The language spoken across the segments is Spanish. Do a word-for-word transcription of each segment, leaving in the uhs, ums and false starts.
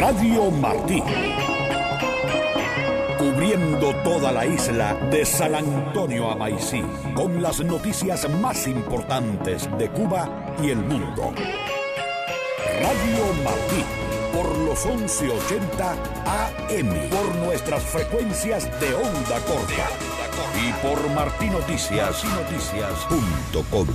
Radio Martí. Cubriendo toda la isla de San Antonio a Maicí, con las noticias más importantes de Cuba y el mundo. Radio Martí, por los once ochenta A M, por nuestras frecuencias de onda corta y por martinoticias punto com.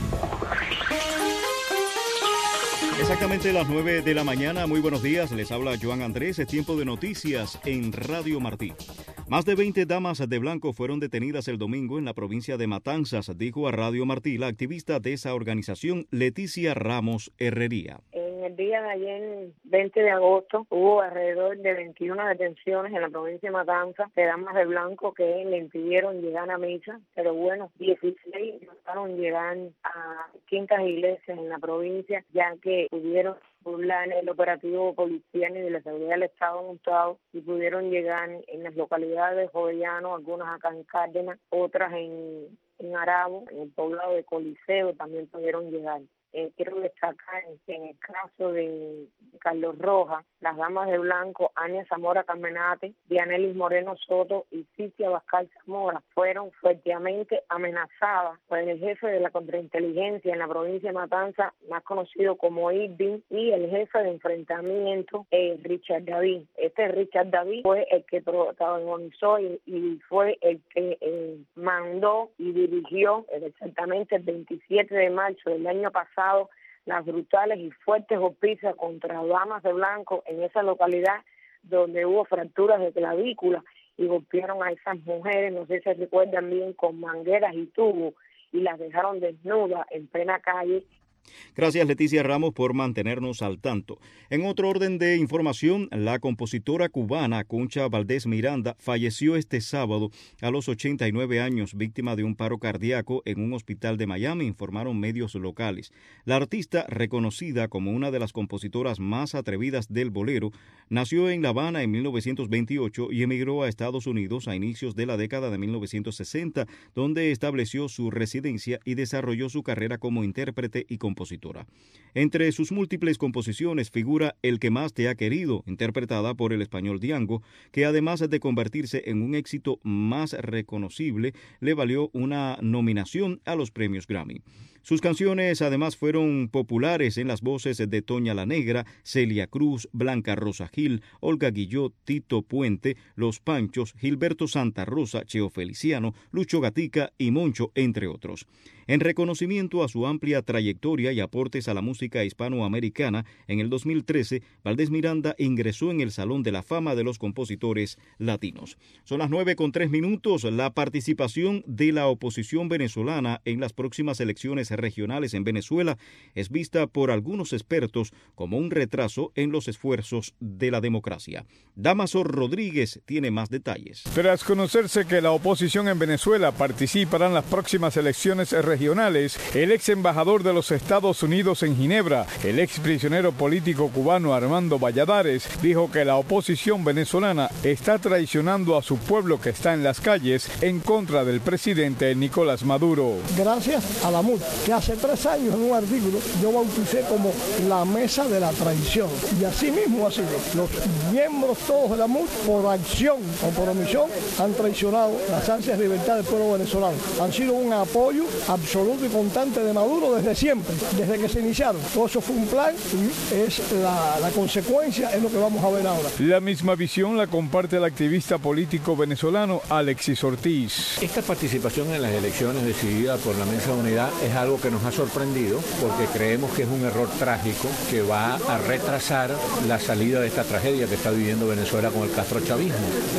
Exactamente las nueve de la mañana. Muy buenos días, les habla Joan Andrés. Es tiempo de noticias en Radio Martí. Más de veinte damas de blanco fueron detenidas el domingo en la provincia de Matanzas, dijo a Radio Martí la activista de esa organización, Leticia Ramos Herrería. En el día de ayer, veinte de agosto, hubo alrededor de veintiuna detenciones en la provincia de Matanzas de damas de blanco que le impidieron llegar a misa, pero bueno, dieciséis lograron llegar a distintas iglesias en la provincia, ya que pudieron burlar el operativo policial y de la seguridad del Estado montado y pudieron llegar en las localidades de Jovellano, algunas acá en Cárdenas, otras en, en Arabo, en el poblado de Coliseo también pudieron llegar. Eh, quiero destacar que en el caso de Carlos Rojas, las damas de blanco, Ania Zamora Carmenate, Dianelis Moreno Soto y Cicia Bascal Zamora fueron fuertemente amenazadas por el jefe de la contrainteligencia en la provincia de Matanzas, más conocido como Irving, y el jefe de enfrentamiento, eh, Richard David. Este Richard David fue el que protagonizó y, y fue el que eh, mandó y dirigió eh, exactamente el veintisiete de marzo del año pasado las brutales y fuertes golpizas contra damas de blanco en esa localidad donde hubo fracturas de clavícula y golpearon a esas mujeres, no sé si se recuerdan bien, con mangueras y tubos y las dejaron desnudas en plena calle. Gracias, Leticia Ramos, por mantenernos al tanto. En otro orden de información, la compositora cubana Concha Valdés Miranda falleció este sábado a los ochenta y nueve años, víctima de un paro cardíaco en un hospital de Miami, informaron medios locales. La artista, reconocida como una de las compositoras más atrevidas del bolero, nació en La Habana en mil novecientos veintiocho y emigró a Estados Unidos a inicios de la década de mil novecientos sesenta, donde estableció su residencia y desarrolló su carrera como intérprete y compositora. compositora. Entre sus múltiples composiciones figura El que más te ha querido, interpretada por el español Diango, que además de convertirse en un éxito más reconocible, le valió una nominación a los premios Grammy. Sus canciones además fueron populares en las voces de Toña la Negra, Celia Cruz, Blanca Rosa Gil, Olga Guillot, Tito Puente, Los Panchos, Gilberto Santa Rosa, Cheo Feliciano, Lucho Gatica y Moncho, entre otros. En reconocimiento a su amplia trayectoria y aportes a la música hispanoamericana, en el dos mil trece, Valdés Miranda ingresó en el Salón de la Fama de los Compositores Latinos. Son las nueve con tres minutos. La participación de la oposición venezolana en las próximas elecciones regionales en Venezuela es vista por algunos expertos como un retraso en los esfuerzos de la democracia. Damaso Rodríguez tiene más detalles. Tras conocerse que la oposición en Venezuela participará en las próximas elecciones regionales, el ex embajador de los Estados Unidos en Ginebra, el ex prisionero político cubano Armando Valladares, dijo que la oposición venezolana está traicionando a su pueblo que está en las calles en contra del presidente Nicolás Maduro. Gracias a la M U D, que hace tres años en un artículo yo bauticé como la mesa de la traición. Y así mismo ha sido. Los miembros todos de la M U D, por acción o por omisión, han traicionado las ansias de libertad del pueblo venezolano. Han sido un apoyo absoluto y constante de Maduro desde siempre, desde que se iniciaron. Todo eso fue un plan y es la, la consecuencia, es lo que vamos a ver ahora. La misma visión la comparte el activista político venezolano Alexis Ortiz. Esta participación en las elecciones decidida por la Mesa de Unidad es algo que nos ha sorprendido porque creemos que es un error trágico que va a retrasar la salida de esta tragedia que está viviendo Venezuela con el castrochavismo.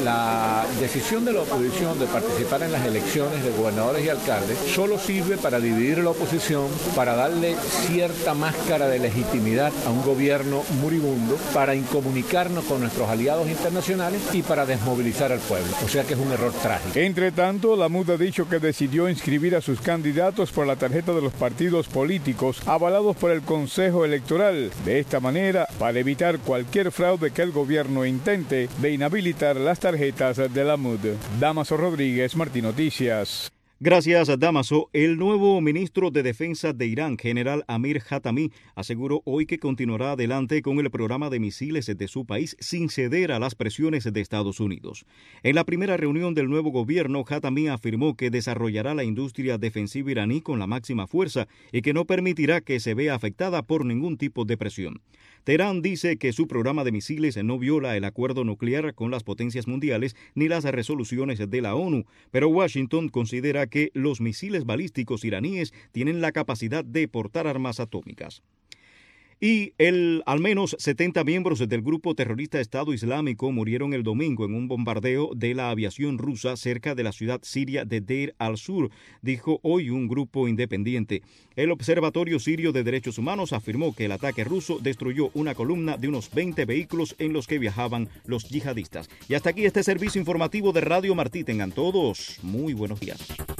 La decisión de la oposición de participar en las elecciones de gobernadores y alcaldes solo sirve para dividir la oposición, para darle cierta máscara de legitimidad a un gobierno moribundo, para incomunicarnos con nuestros aliados internacionales y para desmovilizar al pueblo. O sea que es un error trágico. Entre tanto, la M U D ha dicho que decidió inscribir a sus candidatos por la tarjeta de los partidos políticos avalados por el Consejo Electoral. De esta manera, para evitar cualquier fraude que el gobierno intente de inhabilitar las tarjetas de la M U D. Damaso Rodríguez, Martín Noticias. Gracias, Damaso. El nuevo ministro de Defensa de Irán, general Amir Hatami, aseguró hoy que continuará adelante con el programa de misiles de su país sin ceder a las presiones de Estados Unidos. En la primera reunión del nuevo gobierno, Hatami afirmó que desarrollará la industria defensiva iraní con la máxima fuerza y que no permitirá que se vea afectada por ningún tipo de presión. Teherán dice que su programa de misiles no viola el acuerdo nuclear con las potencias mundiales ni las resoluciones de la ONU, pero Washington considera que los misiles balísticos iraníes tienen la capacidad de portar armas atómicas. Y el, al menos setenta miembros del grupo terrorista Estado Islámico murieron el domingo en un bombardeo de la aviación rusa cerca de la ciudad siria de Deir al-Sur, dijo hoy un grupo independiente. El Observatorio Sirio de Derechos Humanos afirmó que el ataque ruso destruyó una columna de unos veinte vehículos en los que viajaban los yihadistas. Y hasta aquí este servicio informativo de Radio Martí. Tengan todos muy buenos días.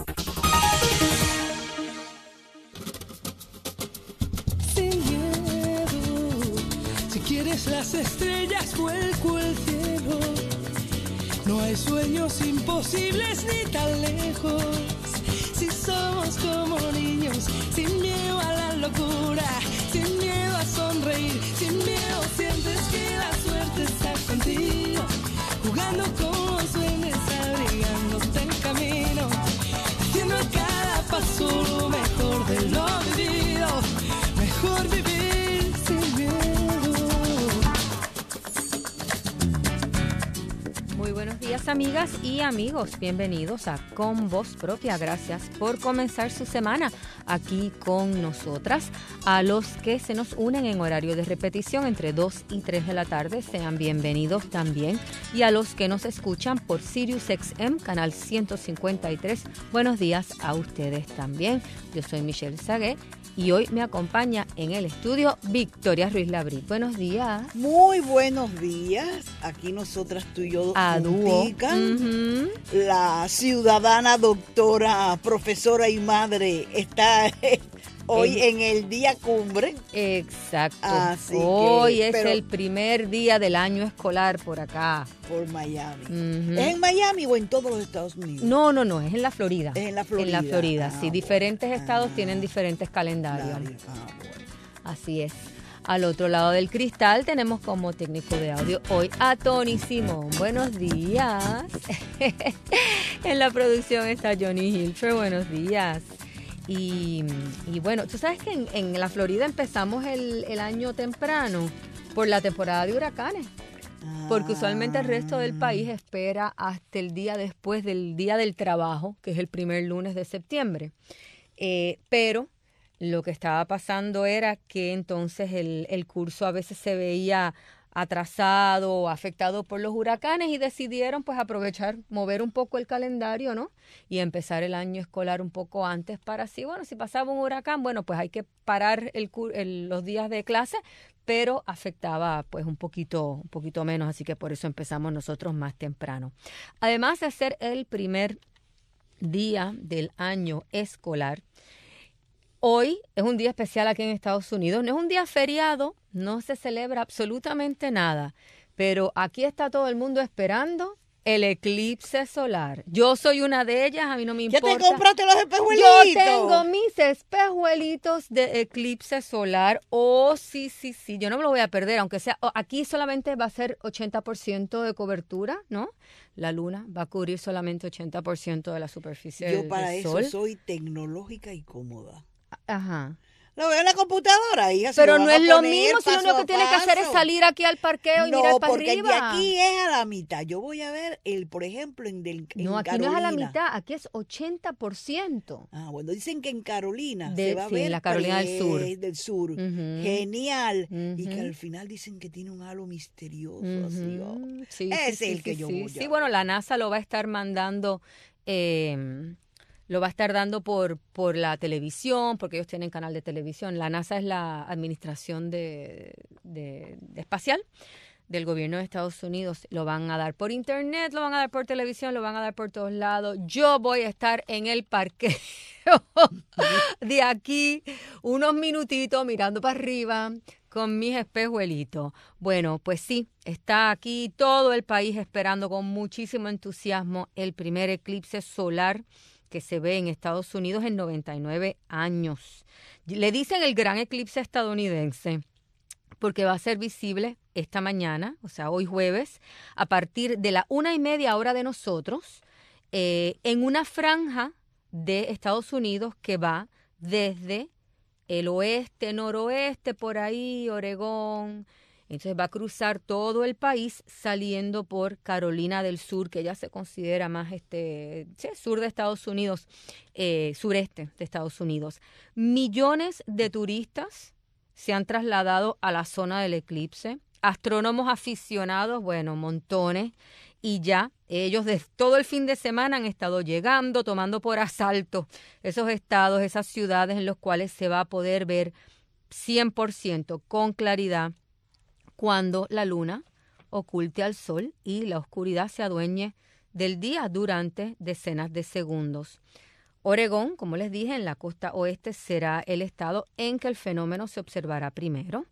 Quieres las estrellas, vuelco el cielo. No hay sueños imposibles ni tan lejos. Si somos como niños, sin miedo a la locura, sin miedo a sonreír, sin miedo sientes que la suerte está contigo. Jugando con los sueños, abrigándote el camino, haciendo a cada paso lo mejor de lo vivido. Mejor vivir sin miedo. Muy buenos días, amigas y amigos. Bienvenidos a Con Voz Propia. Gracias por comenzar su semana aquí con nosotras. A los que se nos unen en horario de repetición entre dos y tres de la tarde, sean bienvenidos también. Y a los que nos escuchan por Sirius X M, canal ciento cincuenta y tres, buenos días a ustedes también. Yo soy Michelle Sagué. Y hoy me acompaña en el estudio Victoria Ruiz Labrit. Buenos días. Muy buenos días. Aquí nosotras, tú y yo, a dúo. Uh-huh. La ciudadana, doctora, profesora y madre está hoy en, en el día cumbre. Exacto. Así hoy que, es el primer día del año escolar por acá. Por Miami. Uh-huh. ¿Es en Miami o en todos los Estados Unidos? No, no, no, es en la Florida. Es en la Florida. En la Florida, ah, sí. Diferentes ah, estados tienen diferentes calendarios. Claro. Ah, bueno. Así es. Al otro lado del cristal tenemos como técnico de audio hoy a Tony Simón. Buenos días. En la producción está Johnny Hilfer. Buenos días. Y, y bueno, tú sabes que en, en la Florida empezamos el, el año temprano por la temporada de huracanes. Porque usualmente el resto del país espera hasta el día después del Día del Trabajo, que es el primer lunes de septiembre. Eh, pero lo que estaba pasando era que entonces el, el curso a veces se veía atrasado o afectado por los huracanes y decidieron pues aprovechar, mover un poco el calendario, ¿no? Y empezar el año escolar un poco antes para así, bueno, si pasaba un huracán, bueno, pues hay que parar el, el, los días de clase, pero afectaba pues un poquito, un poquito menos, así que por eso empezamos nosotros más temprano. Además de ser el primer día del año escolar, hoy es un día especial aquí en Estados Unidos. No es un día feriado, no se celebra absolutamente nada, pero aquí está todo el mundo esperando el eclipse solar. Yo soy una de ellas, a mí no me importa. ¿Ya te compraste los espejuelitos? Yo tengo mis espejuelitos de eclipse solar. Oh, sí, sí, sí, yo no me lo voy a perder, aunque sea, aquí solamente va a ser ochenta por ciento de cobertura, ¿no? La luna va a cubrir solamente ochenta por ciento de la superficie del sol. Yo para eso soy tecnológica y cómoda. Ajá. Lo veo en la computadora, hija. Pero no es lo mismo, si lo único que tienes que hacer es salir aquí al parqueo y no, mirar para arriba. No, porque arriba. aquí es a la mitad. Yo voy a ver, el, por ejemplo, en, del, en No, aquí Carolina. no es a la mitad, aquí es ochenta por ciento. Ah, bueno, dicen que en Carolina de, se va a sí, ver. la Carolina del Sur. Del sur. Uh-huh. Genial. Uh-huh. Y que al final dicen que tiene un halo misterioso. Uh-huh. Así, oh. sí, es sí, el sí, que sí, yo sí, voy a sí, ver. bueno, la NASA lo va a estar mandando... Eh, Lo va a estar dando por, por la televisión, porque ellos tienen canal de televisión. La NASA es la administración de, de, de espacial del gobierno de Estados Unidos. Lo van a dar por internet, lo van a dar por televisión, lo van a dar por todos lados. Yo voy a estar en el parqueo de aquí unos minutitos mirando para arriba con mis espejuelitos. Bueno, pues sí, está aquí todo el país esperando con muchísimo entusiasmo el primer eclipse solar que se ve en Estados Unidos en noventa y nueve años. Le dicen el gran eclipse estadounidense porque va a ser visible esta mañana, o sea, hoy jueves, a partir de la una y media hora de nosotros, eh, en una franja de Estados Unidos que va desde el oeste, noroeste, por ahí, Oregón. Entonces va a cruzar todo el país saliendo por Carolina del Sur, que ya se considera más este sí, sur de Estados Unidos, eh, sureste de Estados Unidos. Millones de turistas se han trasladado a la zona del eclipse. Astrónomos aficionados, bueno, montones. Y ya ellos de todo el fin de semana han estado llegando, tomando por asalto esos estados, esas ciudades en los cuales se va a poder ver cien por ciento con claridad cuando la luna oculte al sol y la oscuridad se adueñe del día durante decenas de segundos. Oregón, como les dije, en la costa oeste será el estado en que el fenómeno se observará primero.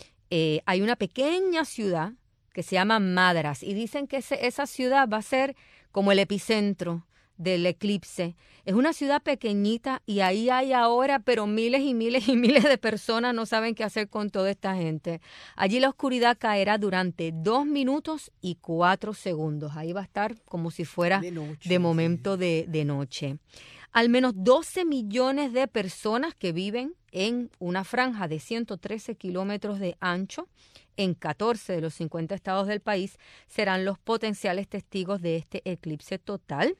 Eh, hay una pequeña ciudad que se llama Madras, y dicen que ese, esa ciudad va a ser como el epicentro del eclipse. Es una ciudad pequeñita y ahí hay ahora, pero miles y miles y miles de personas no saben qué hacer con toda esta gente. Allí la oscuridad caerá durante dos minutos y cuatro segundos. Ahí va a estar como si fuera de, noche, de momento sí. de, de noche. Al menos doce millones de personas que viven en una franja de ciento trece kilómetros de ancho en catorce de los cincuenta estados del país serán los potenciales testigos de este eclipse total,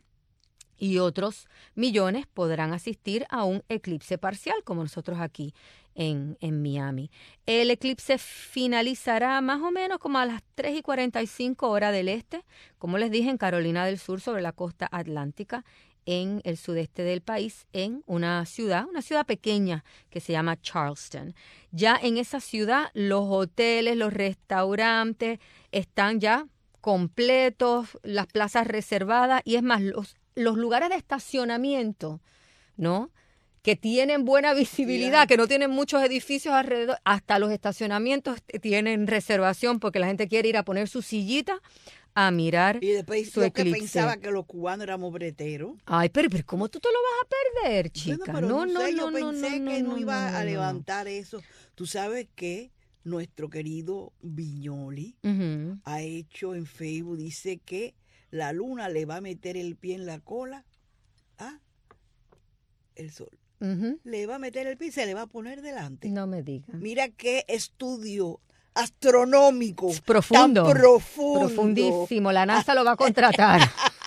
y otros millones podrán asistir a un eclipse parcial, como nosotros aquí en, en Miami. El eclipse finalizará más o menos como a las tres y cuarenta y cinco hora del este, como les dije, en Carolina del Sur, sobre la costa atlántica, en el sudeste del país, en una ciudad, una ciudad pequeña que se llama Charleston. Ya en esa ciudad los hoteles, los restaurantes están ya completos, las plazas reservadas, y es más, los, los lugares de estacionamiento, ¿no?, que tienen buena visibilidad, que no tienen muchos edificios alrededor, hasta los estacionamientos tienen reservación porque la gente quiere ir a poner su sillita a mirar y después su yo eclipse. Que pensaba que los cubanos éramos breteros. Ay, pero, pero ¿cómo tú te lo vas a perder, chica? Bueno, no, no, no, sé, no, yo no, pensé no, que no, no iba no, a no, levantar no. eso. Tú sabes que nuestro querido Viñoli uh-huh. ha hecho en Facebook, dice que la luna le va a meter el pie en la cola a el sol. Uh-huh. Le va a meter el pie y se le va a poner delante. No me digas. Mira qué estudio astronómico. Profundo. Tan profundo. Profundísimo. La NASA lo va a contratar.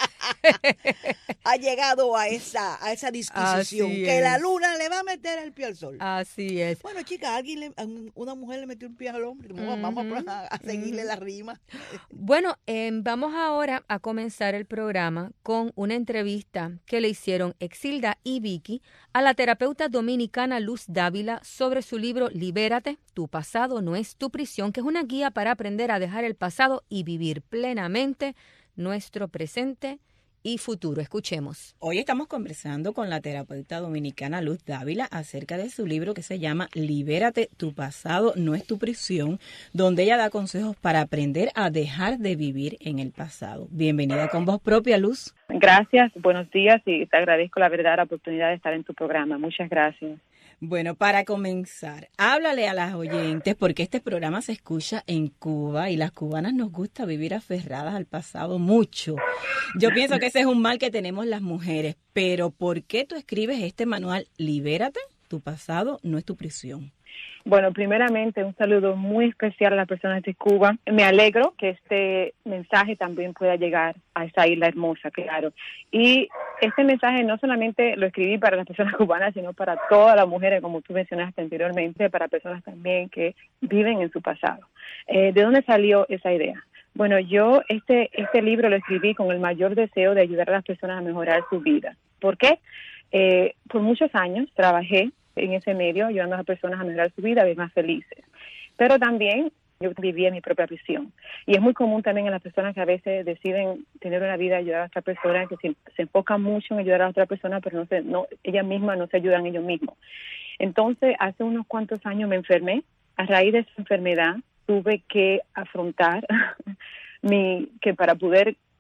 Ha llegado a esa a esa disquisición Así que es. la luna le va a meter el pie al sol. Así es. Bueno, chicas, alguien le, una mujer le metió un pie al hombre. Uh-huh. Vamos a, a seguirle uh-huh. la rima. Bueno, eh, vamos ahora a comenzar el programa con una entrevista que le hicieron Exilda y Vicky a la terapeuta dominicana Luz Dávila sobre su libro Libérate, tu pasado no es tu prisión, que es una guía para aprender a dejar el pasado y vivir plenamente nuestro presente y futuro. Escuchemos. Hoy estamos conversando con la terapeuta dominicana Luz Dávila acerca de su libro que se llama Libérate, tu pasado no es tu prisión, donde ella da consejos para aprender a dejar de vivir en el pasado. Bienvenida con voz propia, Luz. Gracias, buenos días, y te agradezco la verdad la oportunidad de estar en tu programa. Muchas gracias. Bueno, para comenzar, háblale a las oyentes, porque este programa se escucha en Cuba y las cubanas nos gusta vivir aferradas al pasado mucho. Yo pienso que ese es un mal que tenemos las mujeres, pero ¿por qué tú escribes este manual Libérate? Tu pasado no es tu prisión. Bueno, primeramente un saludo muy especial a las personas de Cuba. Me alegro que este mensaje también pueda llegar a esa isla hermosa, claro. Y este mensaje no solamente lo escribí para las personas cubanas, sino para todas las mujeres, como tú mencionaste anteriormente, para personas también que viven en su pasado. Eh, ¿De dónde salió esa idea? Bueno, yo este, este libro lo escribí con el mayor deseo de ayudar a las personas a mejorar su vida. ¿Por qué? Eh, por muchos años trabajé en ese medio, ayudando a las personas a mejorar su vida, a vivir más felices. Pero también yo vivía mi propia prisión. Y es muy común también en las personas que a veces deciden tener una vida, ayudar a otra persona, que se, se enfocan mucho en ayudar a otra persona, pero no se, no, ellas mismas no se ayudan ellos mismos. Entonces, hace unos cuantos años me enfermé. A raíz de esa enfermedad, tuve que afrontar mi que para poder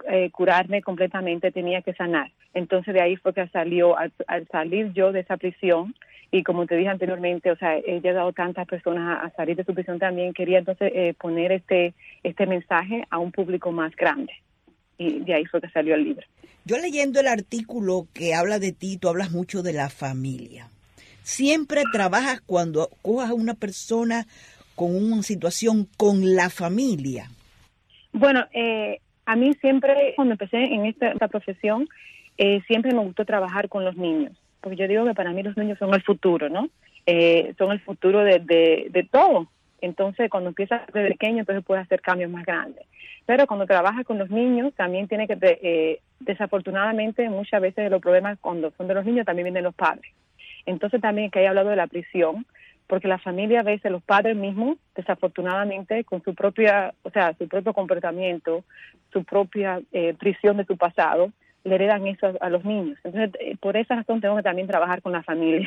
eh, curarme completamente, tenía que sanar. Entonces de ahí fue que salió, al, al salir yo de esa prisión, y como te dije anteriormente, o sea, he llegado a tantas personas a, a salir de su prisión también, quería entonces eh, poner este, este mensaje a un público más grande. Y de ahí fue que salió el libro. Yo leyendo el artículo que habla de ti, tú hablas mucho de la familia. Siempre trabajas cuando cojas a una persona con una situación con la familia. Bueno, eh, a mí siempre, cuando empecé en esta, esta profesión, eh, siempre me gustó trabajar con los niños, porque yo digo que para mí los niños son el futuro, ¿no? Eh, son el futuro de, de, de todo. Entonces, cuando empiezas desde pequeño, entonces puedes hacer cambios más grandes. Pero cuando trabajas con los niños, también tiene que, eh, desafortunadamente, muchas veces los problemas cuando son de los niños también vienen de los padres. Entonces también que he hablado de la prisión, porque la familia a veces, los padres mismos, desafortunadamente, con su propia, o sea, su propio comportamiento, su propia eh, prisión de su pasado, le heredan eso a, a los niños. Entonces, eh, por esa razón tengo que también trabajar con la familia.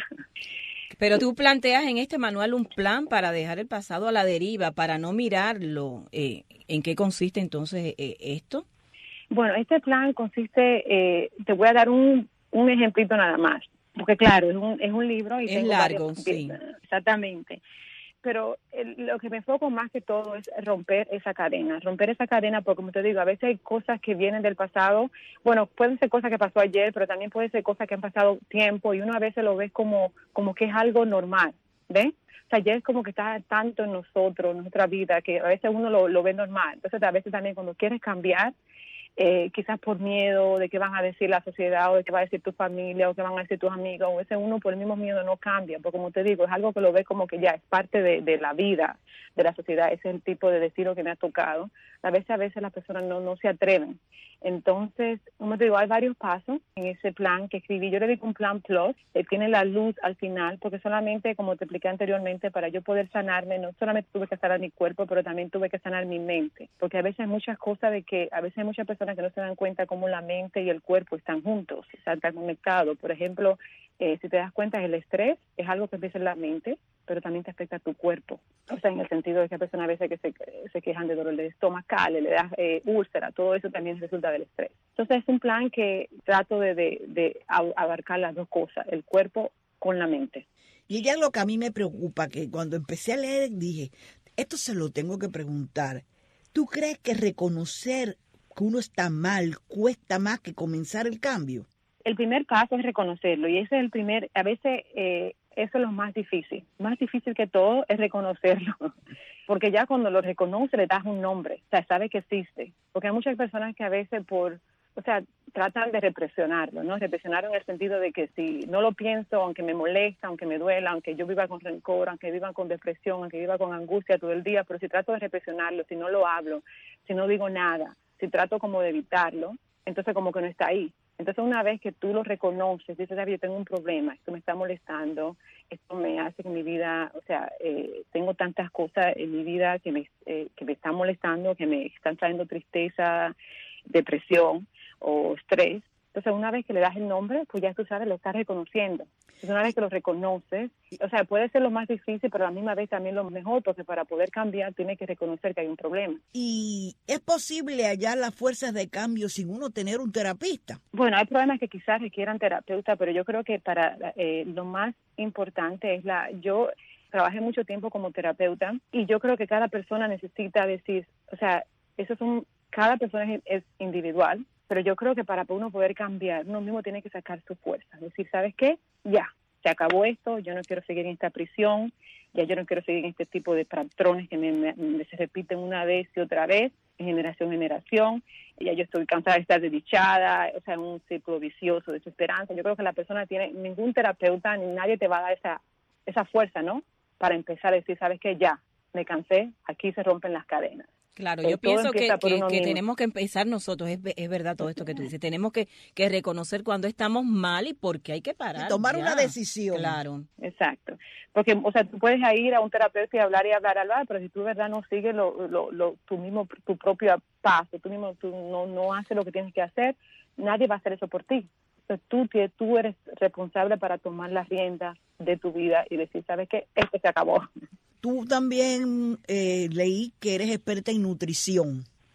Pero tú planteas en este manual un plan para dejar el pasado a la deriva, para no mirarlo. Eh, ¿En qué consiste entonces eh, esto? Bueno, este plan consiste, eh, te voy a dar un, un ejemplito nada más, porque claro, es un, es un libro. Y es tengo largo, varios, sí. Exactamente. Pero el, lo que me enfoco más que todo es romper esa cadena, romper esa cadena porque, como te digo, a veces hay cosas que vienen del pasado. Bueno, pueden ser cosas que pasó ayer, pero también pueden ser cosas que han pasado tiempo y uno a veces lo ve como, como que es algo normal, ¿ves? O sea, ya es como que está tanto en nosotros, en nuestra vida, que a veces uno lo, lo ve normal. Entonces, a veces también cuando quieres cambiar, Eh, quizás por miedo de qué van a decir la sociedad o de qué va a decir tu familia o qué van a decir tus amigos, o ese uno por el mismo miedo no cambia, porque como te digo, es algo que lo ves como que ya es parte de, de la vida, de la sociedad, ese es el tipo de destino que me ha tocado. A veces, a veces las personas no, no se atreven. Entonces, como te digo, hay varios pasos en ese plan que escribí. Yo le digo un plan plus, que tiene la luz al final, porque solamente, como te expliqué anteriormente, para yo poder sanarme, no solamente tuve que sanar mi cuerpo, pero también tuve que sanar mi mente, porque a veces hay muchas cosas de que, a veces hay muchas personas que no se dan cuenta cómo la mente y el cuerpo están juntos, están conectados. Por ejemplo, eh, si te das cuenta, el estrés es algo que empieza en la mente, pero también te afecta a tu cuerpo. O sea, en el sentido de que hay personas a veces que se, se quejan de dolor de estomacal, le das eh, úlcera, todo eso también resulta del estrés. Entonces es un plan que trato de, de, de abarcar las dos cosas, el cuerpo con la mente. Y ya lo que a mí me preocupa, que cuando empecé a leer dije, esto se lo tengo que preguntar. ¿Tú crees que reconocer que uno está mal cuesta más que comenzar el cambio? El primer paso es reconocerlo, y ese es el primer, a veces eh, eso es lo más difícil. Más difícil que todo es reconocerlo, porque ya cuando lo reconoces le das un nombre, o sea, sabes que existe. Porque hay muchas personas que a veces por, o sea, tratan de represionarlo, ¿no? Represionarlo en el sentido de que si no lo pienso, aunque me molesta, aunque me duela, aunque yo viva con rencor, aunque viva con depresión, aunque viva con angustia todo el día, pero si trato de represionarlo, si no lo hablo, si no digo nada, si trato como de evitarlo, entonces como que no está ahí. Entonces una vez que tú lo reconoces, dices, yo tengo un problema, esto me está molestando, esto me hace que mi vida, o sea, eh, tengo tantas cosas en mi vida que me, eh, que me están molestando, que me están trayendo tristeza, depresión o estrés. Entonces una vez que le das el nombre, pues ya tú sabes, lo estás reconociendo. Entonces una vez que lo reconoces, o sea, puede ser lo más difícil, pero a la misma vez también lo mejor, porque para poder cambiar tienes que reconocer que hay un problema. ¿Y es posible hallar las fuerzas de cambio sin uno tener un terapista? Bueno, hay problemas que quizás requieran terapeuta, pero yo creo que para eh, lo más importante es la... yo trabajé mucho tiempo como terapeuta y yo creo que cada persona necesita decir, o sea, eso es un... cada persona es, es individual. Pero yo creo que para uno poder cambiar, uno mismo tiene que sacar su fuerza. Es decir, ¿sabes qué? Ya, se acabó esto, yo no quiero seguir en esta prisión, ya yo no quiero seguir en este tipo de patrones que me, me, me se repiten una vez y otra vez, en generación en generación. Ya yo estoy cansada de estar desdichada, o sea, en un círculo vicioso de desesperanza. Yo creo que la persona tiene, ningún terapeuta ni nadie te va a dar esa, esa fuerza, ¿no? Para empezar a decir, ¿sabes qué? Ya, me cansé, aquí se rompen las cadenas. Claro, yo pienso que, que, que tenemos que empezar nosotros, es, es verdad todo esto que tú dices, tenemos que, que reconocer cuando estamos mal y por qué hay que parar. Y tomar ya. una decisión. Claro. Exacto. Porque, o sea, tú puedes ir a un terapeuta y hablar y hablar, hablar, pero si tú de verdad no sigues lo, lo, lo, tu mismo, tu propio paso, tú mismo tú no, no haces lo que tienes que hacer, nadie va a hacer eso por ti. Entonces tú, tú eres responsable para tomar las riendas de tu vida y decir, ¿sabes qué? Esto se acabó. Tú también eh, leí que eres experta en nutrición,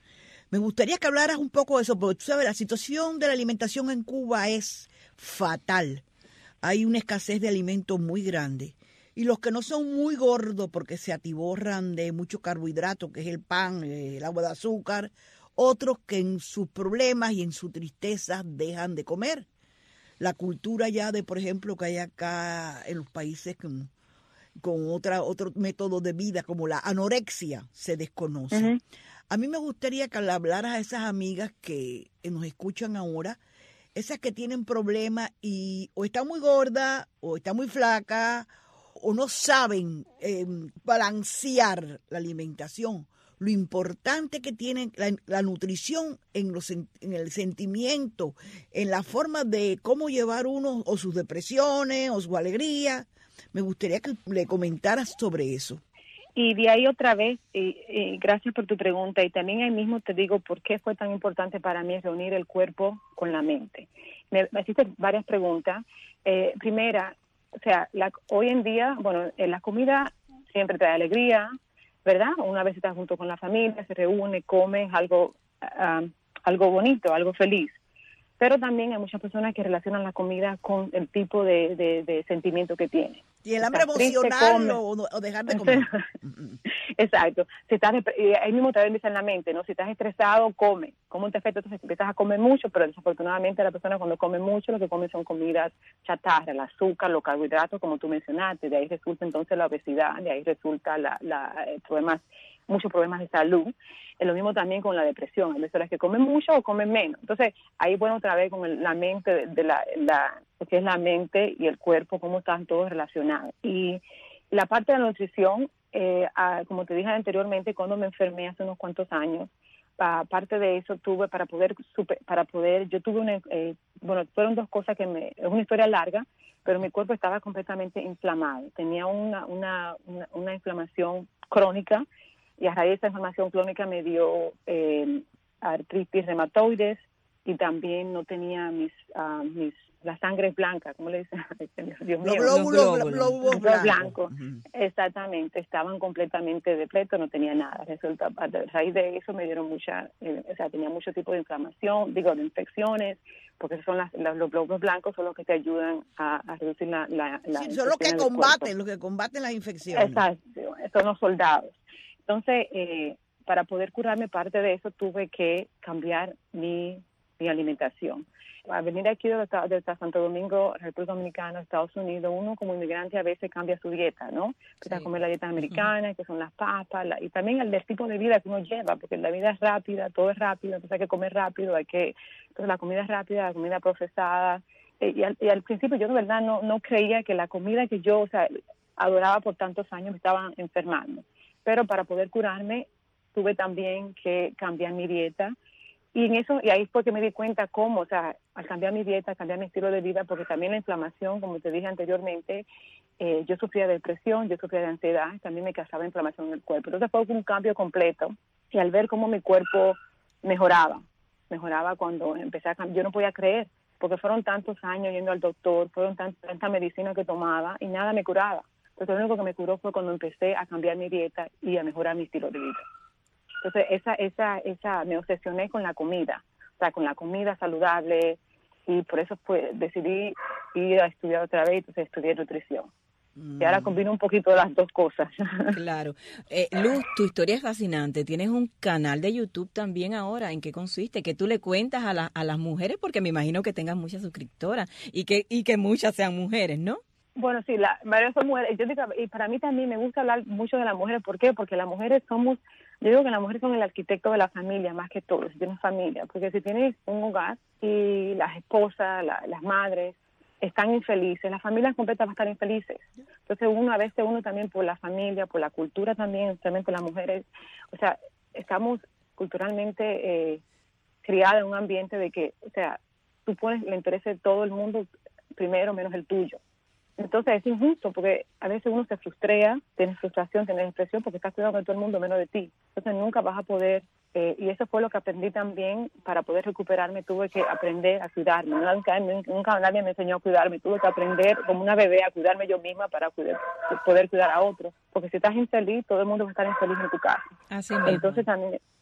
Me gustaría que hablaras un poco de eso, porque tú sabes, la situación de la alimentación en Cuba es fatal. Hay una escasez de alimentos muy grande. Y los que no son muy gordos porque se atiborran de mucho carbohidrato, que es el pan, el agua de azúcar, otros que en sus problemas y en su tristeza dejan de comer. La cultura ya de, por ejemplo, que hay acá en los países con, con otra, otro método de vida, como la anorexia, se desconoce. Uh-huh. A mí me gustaría que le hablaras a esas amigas que nos escuchan ahora, esas que tienen problemas y o están muy gordas, o están muy flacas, o no saben eh, balancear la alimentación. Lo importante que tiene la, la nutrición en, los, en el sentimiento, en la forma de cómo llevar uno o sus depresiones o su alegría. Me gustaría que le comentaras sobre eso. Y de ahí otra vez, y, y gracias por tu pregunta, y también ahí mismo te digo por qué fue tan importante para mí reunir el cuerpo con la mente. Me, me hiciste varias preguntas. Eh, primera, o sea, la, hoy en día, bueno, eh, la comida siempre trae alegría, ¿verdad? Una vez estás junto con la familia, se reúne, come algo, uh, algo bonito, algo feliz. Pero también hay muchas personas que relacionan la comida con el tipo de, de, de sentimiento que tiene. Y el hambre emocional o, o dejar de comer. Exacto. Si estás, ahí mismo te dice en la mente, ¿no? Si estás estresado, come. ¿Cómo te afecta? Entonces empiezas a comer mucho, pero desafortunadamente la persona cuando come mucho, lo que come son comidas chatarra, el azúcar, los carbohidratos, como tú mencionaste. De ahí resulta entonces la obesidad, de ahí resulta la, la, problemas, muchos problemas de salud. Es lo mismo también con la depresión. Hay personas que comen mucho o comen menos. Entonces, ahí bueno otra vez con el, la mente, de, de la, la, lo que es la mente y el cuerpo, cómo están todos relacionados. Y la parte de la nutrición, eh, ah, como te dije anteriormente, cuando me enfermé hace unos cuantos años, aparte de eso tuve para poder, super, para poder, yo tuve una, eh, bueno, fueron dos cosas que me, es una historia larga, pero mi cuerpo estaba completamente inflamado. Tenía una, una, una, una inflamación crónica, y a raíz de esa inflamación crónica me dio eh, artritis reumatoides y también no tenía mis, uh, mis la sangre blanca, ¿cómo le dicen? Dios mío, los glóbulos, los glóbulos blancos. blancos. Uh-huh. Exactamente, estaban completamente depletos, no tenía nada. Resulta, a raíz de eso me dieron mucha, eh, o sea, tenía mucho tipo de inflamación, digo, de infecciones, porque son las, las, los glóbulos blancos son los que te ayudan a, a reducir la, la, la sí, son los que combaten, los que combaten las infecciones. Exacto, son los soldados. Entonces, eh, para poder curarme parte de eso, tuve que cambiar mi, mi alimentación. Al venir aquí de, de Santo Domingo, República Dominicana, Estados Unidos, uno como inmigrante a veces cambia su dieta, ¿no? Empieza sí. a comer la dieta americana, uh-huh. que son las papas, la, y también el del tipo de vida que uno lleva, porque la vida es rápida, todo es rápido, entonces hay que comer rápido, hay que, entonces la comida es rápida, la comida procesada, eh, y, al, y al principio yo de verdad no, no creía que la comida que yo, o sea, adoraba por tantos años me estaba enfermando. Pero para poder curarme tuve también que cambiar mi dieta y en eso y ahí fue que me di cuenta cómo, o sea, al cambiar mi dieta, cambiar mi estilo de vida, porque también la inflamación, como te dije anteriormente, eh, yo sufría de depresión, yo sufría de ansiedad, también me causaba inflamación en el cuerpo. Entonces fue un cambio completo y al ver cómo mi cuerpo mejoraba, mejoraba cuando empecé a cambiar, yo no podía creer, porque fueron tantos años yendo al doctor, fueron tant- tanta medicina que tomaba y nada me curaba. Entonces, lo único que me curó fue cuando empecé a cambiar mi dieta y a mejorar mi estilo de vida. Entonces, esa, esa, esa, me obsesioné con la comida, o sea, con la comida saludable, y por eso fue, decidí ir a estudiar otra vez, entonces estudié nutrición. Mm. Y ahora combino un poquito las dos cosas. Claro. Eh, Luz, tu historia es fascinante. Tienes un canal de YouTube también ahora. ¿En qué consiste? Que tú le cuentas a, la, a las mujeres, porque me imagino que tengas muchas suscriptoras y que, y que muchas sean mujeres, ¿no? Bueno, sí, la varias son mujeres. Yo digo, y para mí también me gusta hablar mucho de las mujeres. ¿Por qué? Porque las mujeres somos, yo digo que las mujeres son el arquitecto de la familia más que todo, si tienes familia. Porque si tienes un hogar y las esposas, la, las madres están infelices, las familias completas van a estar infelices. Entonces uno, a veces uno también por la familia, por la cultura también, especialmente las mujeres, o sea, estamos culturalmente eh, criadas en un ambiente de que, o sea, tú pones el interés de todo el mundo primero menos el tuyo. Entonces es injusto porque a veces uno se frustra, tiene frustración, tiene depresión porque estás cuidando de todo el mundo menos de ti. Entonces nunca vas a poder, eh, y eso fue lo que aprendí también para poder recuperarme, tuve que aprender a cuidarme. Nunca, nunca nadie me enseñó a cuidarme, tuve que aprender como una bebé a cuidarme yo misma para cuidar, poder cuidar a otros. Porque si estás infeliz, todo el mundo va a estar infeliz en tu casa. Así mismo. Entonces también,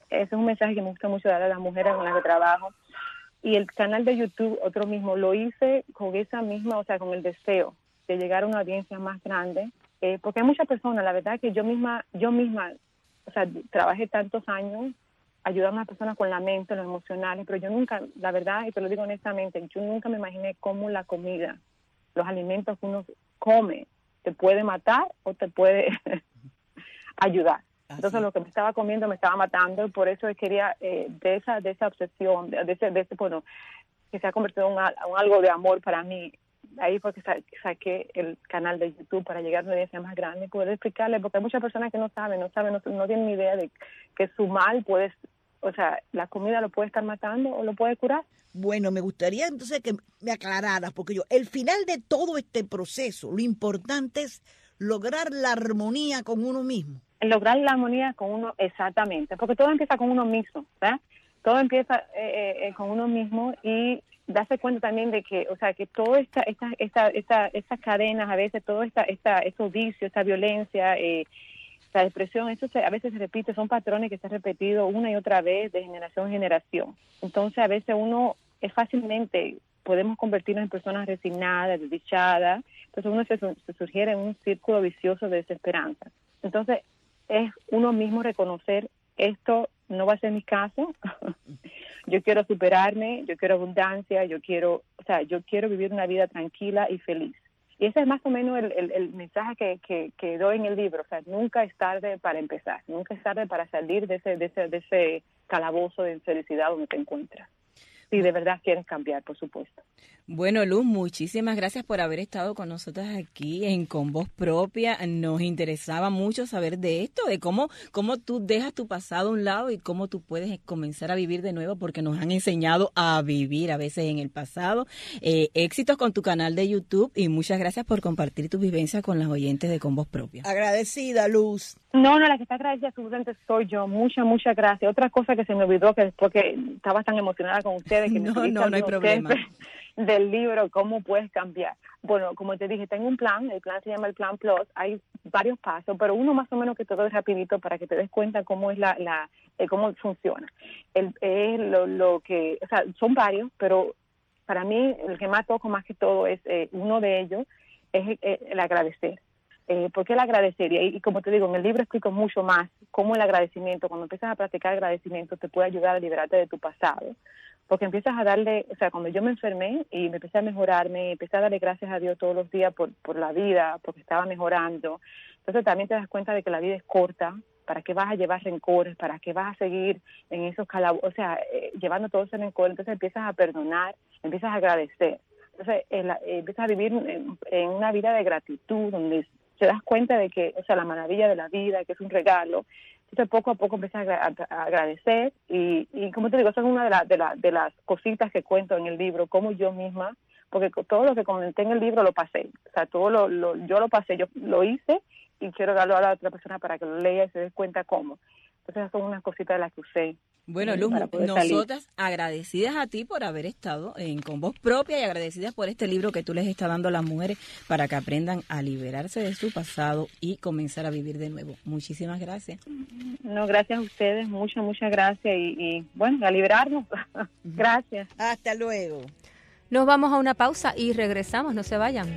ese es un mensaje que me gusta mucho dar a las mujeres con las que trabajo. Y el canal de YouTube, otro mismo, lo hice con esa misma, o sea, con el deseo de llegar a una audiencia más grande, eh, porque hay muchas personas, la verdad que yo misma, yo misma, o sea, trabajé tantos años ayudando a las personas con la mente, los emocionales, pero yo nunca, la verdad, y te lo digo honestamente, yo nunca me imaginé cómo la comida, los alimentos que uno come, te puede matar o te puede ayudar. Entonces, lo que me estaba comiendo me estaba matando, y por eso quería eh, de esa de esa obsesión, de ese, de ese bueno, que se ha convertido en un, un algo de amor para mí. Ahí fue que sa saqué el canal de YouTube para llegar a una audiencia más grande y poder explicarle, porque hay muchas personas que no saben, no saben, no, no tienen ni idea de que su mal puede, o sea, la comida lo puede estar matando o lo puede curar. Bueno, me gustaría entonces que me aclararas, porque yo, el final de todo este proceso, lo importante es lograr la armonía con uno mismo. Lograr la armonía con uno, exactamente, porque todo empieza con uno mismo, ¿verdad? Todo empieza eh, eh, con uno mismo, y darse cuenta también de que, o sea, que todas esta, esta, esta, esta, estas cadenas, a veces, todo esta, esta, estos vicios, esta violencia, eh, la depresión, eso se, a veces se repite, son patrones que se han repetido una y otra vez de generación en generación. Entonces, a veces uno es fácilmente, podemos convertirnos en personas resignadas, desdichadas, entonces uno se, se sugiere en un círculo vicioso de desesperanza. Entonces, es uno mismo reconocer, esto no va a ser mi caso, yo quiero superarme, yo quiero abundancia, yo quiero, o sea, yo quiero vivir una vida tranquila y feliz. Y ese es más o menos el, el, el mensaje que, que, que doy en el libro, o sea, nunca es tarde para empezar, nunca es tarde para salir de ese, de ese, de ese calabozo de infelicidad donde te encuentras. Si de verdad quieres cambiar, por supuesto. Bueno, Luz, muchísimas gracias por haber estado con nosotras aquí en Con Voz Propia. Nos interesaba mucho saber de esto, de cómo, cómo tú dejas tu pasado a un lado y cómo tú puedes comenzar a vivir de nuevo, porque nos han enseñado a vivir a veces en el pasado. Eh, éxitos con tu canal de YouTube y muchas gracias por compartir tu vivencia con las oyentes de Con Voz Propia. Agradecida, Luz. No, no, la que está agradecida absolutamente soy yo. Muchas, muchas gracias. Otra cosa que se me olvidó, que porque estaba tan emocionada con ustedes, que no, me no, no hay problema. Del libro, ¿cómo puedes cambiar? Bueno, como te dije, tengo un plan, el plan se llama el Plan Plus, hay varios pasos, pero uno más o menos que todo es rapidito para que te des cuenta cómo es la, la eh, cómo funciona. El, es lo, lo que, o sea, son varios, pero para mí el que más toco más que todo es, eh, uno de ellos es eh, el agradecer. Eh, ¿Por qué el agradecer? Y, y como te digo, en el libro explico mucho más cómo el agradecimiento, cuando empiezas a practicar agradecimiento, te puede ayudar a liberarte de tu pasado. Porque empiezas a darle, o sea, cuando yo me enfermé y me empecé a mejorarme, empecé a darle gracias a Dios todos los días por, por la vida, porque estaba mejorando. Entonces también te das cuenta de que la vida es corta. ¿Para qué vas a llevar rencores? ¿Para qué vas a seguir en esos calabozos? O sea, eh, llevando todo ese rencor. Entonces empiezas a perdonar, empiezas a agradecer. Entonces eh, la, eh, empiezas a vivir en, en una vida de gratitud, donde te das cuenta de que, o sea, la maravilla de la vida, que es un regalo. Entonces poco a poco empiezas a, a, a agradecer y, y como te digo, eso es una de, la, de, la, de las cositas que cuento en el libro, como yo misma, porque todo lo que comenté en el libro lo pasé, o sea, todo lo, lo yo lo pasé, yo lo hice y quiero darlo a la otra persona para que lo lea y se dé cuenta cómo. Entonces esas son unas cositas de las que usé. Bueno, Luz, nosotras salir. agradecidas a ti por haber estado en Con Voz Propia y agradecidas por este libro que tú les estás dando a las mujeres para que aprendan a liberarse de su pasado y comenzar a vivir de nuevo. Muchísimas gracias. No, gracias a ustedes, muchas, muchas gracias y, y bueno, a liberarnos. Gracias. Hasta luego. Nos vamos a una pausa y regresamos, no se vayan.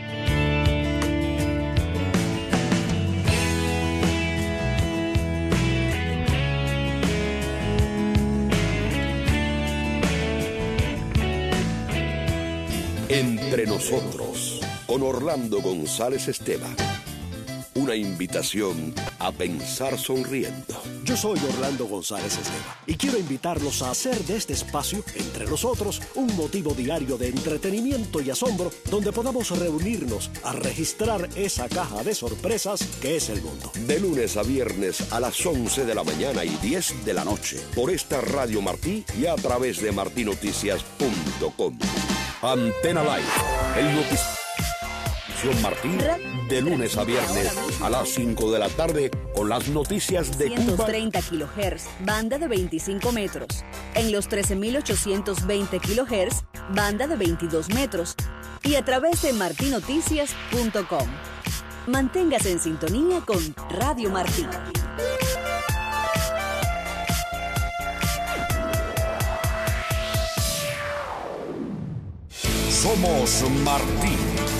Entre nosotros, con Orlando González Esteban. Una invitación a pensar sonriendo. Yo soy Orlando González Esteban y quiero invitarlos a hacer de este espacio, Entre Nosotros, un motivo diario de entretenimiento y asombro donde podamos reunirnos a registrar esa caja de sorpresas que es el mundo. De lunes a viernes a las once de la mañana y diez de la noche por esta Radio Martí y a través de martí noticias punto com. Antena Live, el noticiero Martí, de lunes a viernes a las cinco de la tarde con las noticias de Cuba. ciento treinta kilohertz, banda de veinticinco metros. En los trece mil ochocientos veinte kilohertz, banda de veintidós metros. Y a través de martí noticias punto com. Manténgase en sintonía con Radio Martí. Somos Martí.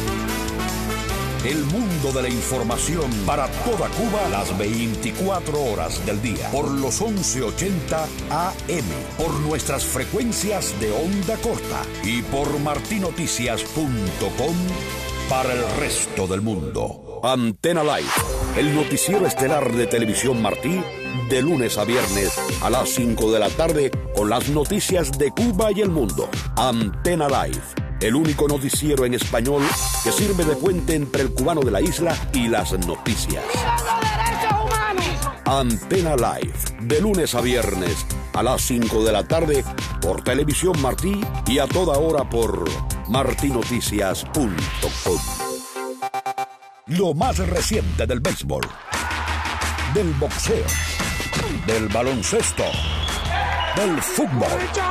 El mundo de la información para toda Cuba las veinticuatro horas del día. Por los once ochenta A M. Por nuestras frecuencias de onda corta. Y por martinoticias punto com para el resto del mundo. Antena Live. El noticiero estelar de Televisión Martí. De lunes a viernes a las cinco de la tarde con las noticias de Cuba y el mundo. Antena Live, el único noticiero en español que sirve de puente entre el cubano de la isla y las noticias. ¡Viva los derechos humanos! Antena Live, de lunes a viernes a las cinco de la tarde por Televisión Martí y a toda hora por martinoticias punto com. Lo más reciente del béisbol, del boxeo, del baloncesto, del fútbol.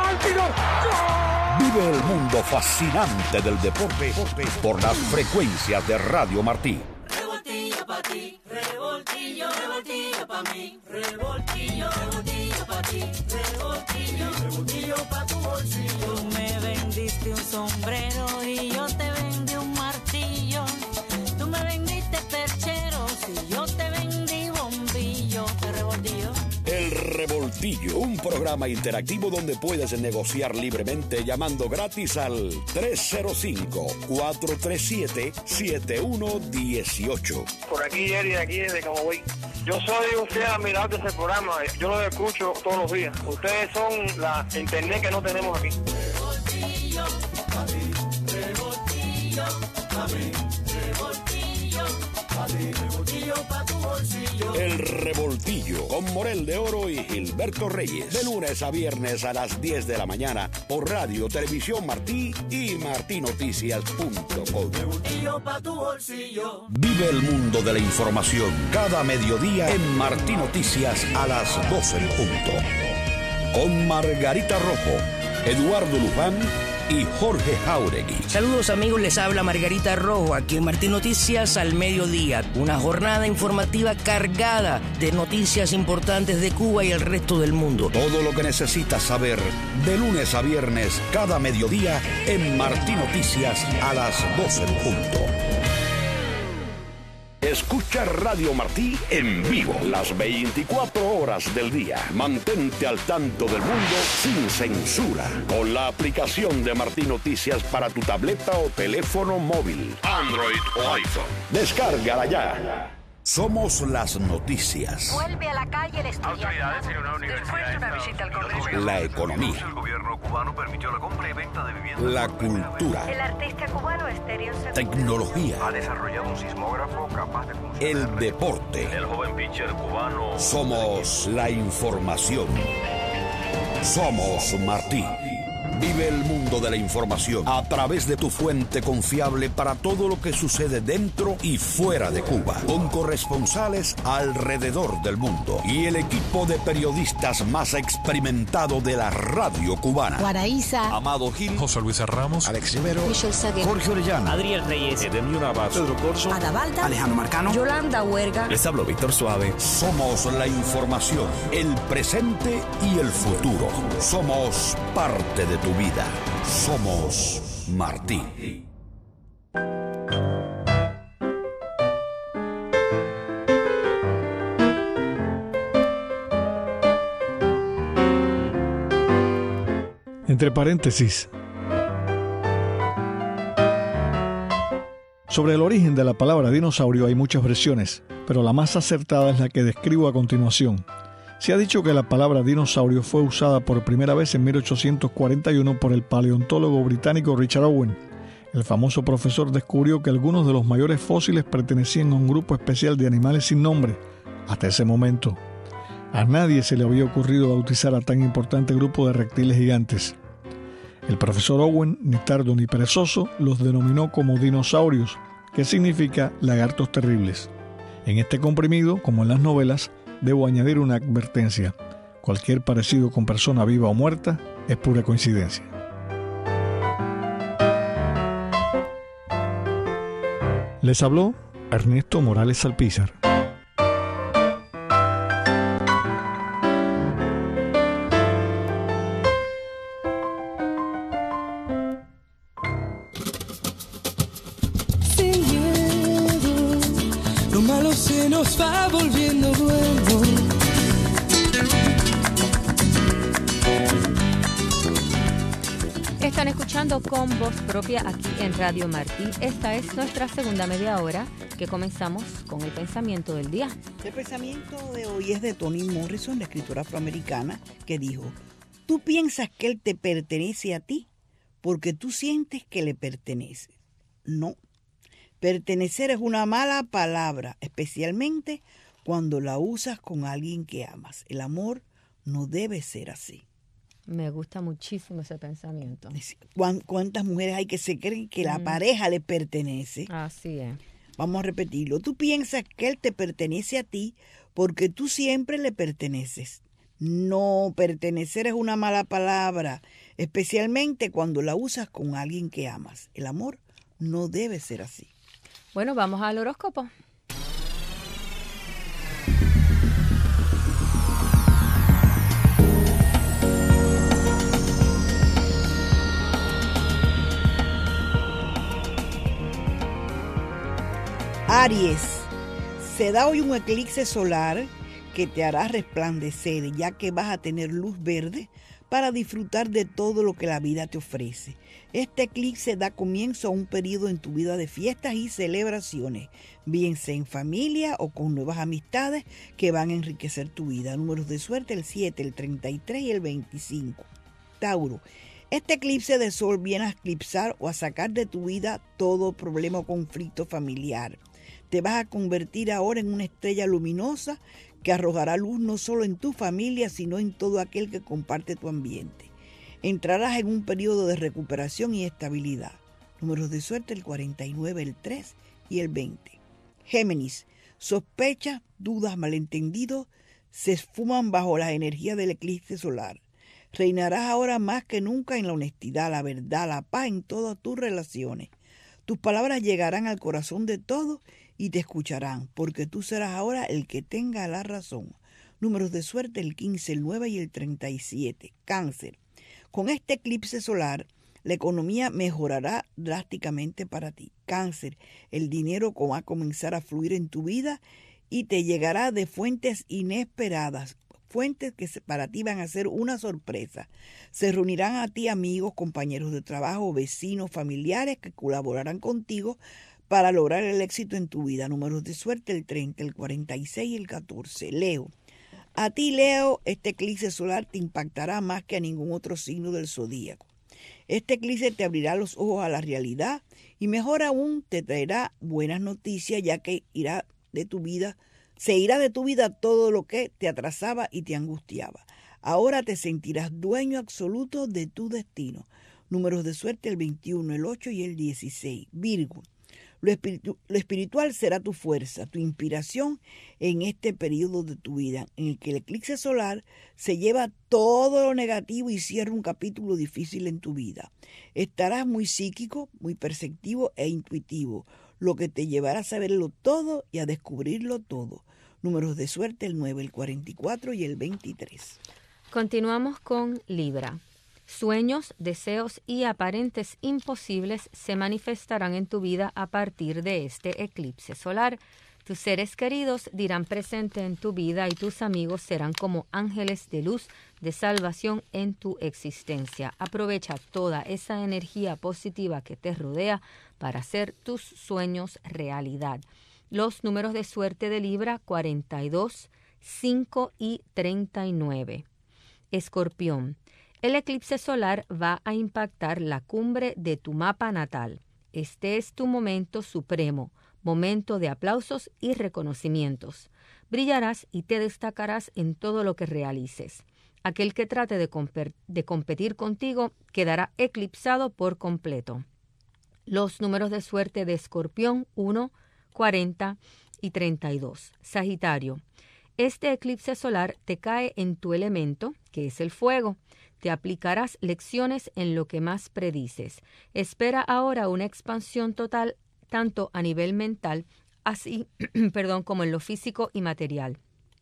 Vive el mundo fascinante del deporte por las frecuencias de Radio Martí. Revoltillo pa' ti, revoltillo, revoltillo pa' mí, revoltillo, revoltillo pa' ti, revoltillo, revoltillo pa' tu bolsillo. Tú me vendiste un sombrero y yo te vendí un martillo. Tú me vendiste percheros y yo te vendí bombillo. ¿Qué revoltillo? El Revoltillo, un programa interactivo donde puedes negociar libremente llamando gratis al tres cero cinco, cuatro tres siete, siete uno uno ocho. Por aquí, Jerry, aquí desde Camagüey. Yo soy un fiel admirador de ese programa. Yo lo escucho todos los días. Ustedes son la internet que no tenemos aquí. Revoltillo, papi, revoltillo, papi, revoltillo, papi, revoltillo pa' tu bolsillo. El Revoltillo con Morel de Oro y Gilberto Reyes. De lunes a viernes a las diez de la mañana por Radio Televisión Martí y martinoticias punto com. Revoltillo pa' tu bolsillo. Vive el mundo de la información cada mediodía en Martí Noticias a las doce en punto. Con Margarita Rojo, Eduardo Luján y Jorge Jauregui. Saludos amigos, les habla Margarita Rojo aquí en Martí Noticias al mediodía. Una jornada informativa cargada de noticias importantes de Cuba y el resto del mundo. Todo lo que necesitas saber de lunes a viernes cada mediodía en Martí Noticias a las doce en punto. Escucha Radio Martí en vivo las veinticuatro horas del día. Mantente al tanto del mundo sin censura con la aplicación de Martí Noticias para tu tableta o teléfono móvil, Android o iPhone. Descárgala ya. Somos las noticias. Vuelve a la calle el estudiante. Autoridades en una universidad de una visita al Congreso. La economía. El gobierno cubano permitió la compra y venta de viviendas. La cultura. El artista cubano Estéreo Segundo Tecnología. Ha desarrollado un sismógrafo capaz de funcionar. El deporte. El joven pitcher cubano. Somos la información. Somos Martí. Vive el mundo de la información a través de tu fuente confiable para todo lo que sucede dentro y fuera de Cuba, con corresponsales alrededor del mundo y el equipo de periodistas más experimentado de la radio cubana. Guaraíza, Amado Gil, José Luis Ramos, Alex Rivero, Michelle Saguer, Jorge Orellana, Adriel Reyes, Edemio Navas, Pedro Corso, Adabalda, Alejandro Marcano, Yolanda Huerga. Les hablo Víctor Suave. Somos la información, el presente y el futuro. Somos parte de tu vida. Somos Martí. Entre paréntesis. Sobre el origen de la palabra dinosaurio hay muchas versiones, pero la más acertada es la que describo a continuación. Se ha dicho que la palabra dinosaurio fue usada por primera vez en mil ochocientos cuarenta y uno por el paleontólogo británico Richard Owen. El famoso profesor descubrió que algunos de los mayores fósiles pertenecían a un grupo especial de animales sin nombre. Hasta ese momento, a nadie se le había ocurrido bautizar a tan importante grupo de reptiles gigantes. El profesor Owen, ni tardo ni perezoso, los denominó como dinosaurios, que significa lagartos terribles. En este comprimido, como en las novelas, debo añadir una advertencia. Cualquier parecido con persona viva o muerta es pura coincidencia. Les habló Ernesto Morales Salpízar. malo se nos va volviendo bueno. Están escuchando Con Voz Propia aquí en Radio Martí. Esta es nuestra segunda media hora que comenzamos con el pensamiento del día. El pensamiento de hoy es de Toni Morrison, la escritora afroamericana, que dijo: tú piensas que él te pertenece a ti porque tú sientes que le pertenece. No. Pertenecer es una mala palabra, especialmente cuando la usas con alguien que amas. El amor no debe ser así. Me gusta muchísimo ese pensamiento. ¿Cuántas mujeres hay que se creen que la mm. pareja le pertenece? Así es. Vamos a repetirlo. Tú piensas que él te pertenece a ti porque tú siempre le perteneces. No, pertenecer es una mala palabra, especialmente cuando la usas con alguien que amas. El amor no debe ser así. Bueno, vamos al horóscopo. Aries, se da hoy un eclipse solar que te hará resplandecer, ya que vas a tener luz verde para disfrutar de todo lo que la vida te ofrece. Este eclipse da comienzo a un periodo en tu vida de fiestas y celebraciones, bien sea en familia o con nuevas amistades que van a enriquecer tu vida. Números de suerte: el siete, el treinta y tres y el veinticinco. Tauro, este eclipse de sol viene a eclipsar o a sacar de tu vida todo problema o conflicto familiar. Te vas a convertir ahora en una estrella luminosa que arrojará luz no solo en tu familia, sino en todo aquel que comparte tu ambiente. Entrarás en un periodo de recuperación y estabilidad. Números de suerte: el cuarenta y nueve, el tres y el veinte. Géminis, sospechas, dudas, malentendidos se esfuman bajo las energías del eclipse solar. Reinarás ahora más que nunca en la honestidad, la verdad, la paz en todas tus relaciones. Tus palabras llegarán al corazón de todos y te escucharán, porque tú serás ahora el que tenga la razón. Números de suerte: el quince, el nueve y el treinta y siete. Cáncer, con este eclipse solar, la economía mejorará drásticamente para ti. Cáncer, el dinero va a comenzar a fluir en tu vida y te llegará de fuentes inesperadas, fuentes que para ti van a ser una sorpresa. Se reunirán a ti amigos, compañeros de trabajo, vecinos, familiares que colaborarán contigo para lograr el éxito en tu vida. Números de suerte: el treinta, el cuarenta y seis y el catorce. Leo, a ti, Leo, este eclipse solar te impactará más que a ningún otro signo del zodíaco. Este eclipse te abrirá los ojos a la realidad y mejor aún te traerá buenas noticias, ya que irá de tu vida, se irá de tu vida todo lo que te atrasaba y te angustiaba. Ahora te sentirás dueño absoluto de tu destino. Números de suerte: el veintiuno, el ocho y el dieciséis. Virgo, Lo, espiritu- lo espiritual será tu fuerza, tu inspiración en este periodo de tu vida, en el que el eclipse solar se lleva todo lo negativo y cierra un capítulo difícil en tu vida. Estarás muy psíquico, muy perceptivo e intuitivo, lo que te llevará a saberlo todo y a descubrirlo todo. Números de suerte: el nueve, el cuarenta y cuatro y el veintitrés. Continuamos con Libra. Sueños, deseos y aparentes imposibles se manifestarán en tu vida a partir de este eclipse solar. Tus seres queridos dirán presente en tu vida y tus amigos serán como ángeles de luz, de salvación en tu existencia. Aprovecha toda esa energía positiva que te rodea para hacer tus sueños realidad. Los números de suerte de Libra: cuarenta y dos, cinco y treinta y nueve. Escorpión, el eclipse solar va a impactar la cumbre de tu mapa natal. Este es tu momento supremo, momento de aplausos y reconocimientos. Brillarás y te destacarás en todo lo que realices. Aquel que trate de, comp- de competir contigo quedará eclipsado por completo. Los números de suerte de Escorpión: uno, cuarenta y treinta y dos. Sagitario, este eclipse solar te cae en tu elemento, que es el fuego. Te aplicarás lecciones en lo que más predices. Espera ahora una expansión total, tanto a nivel mental, así, perdón, como en lo físico y material.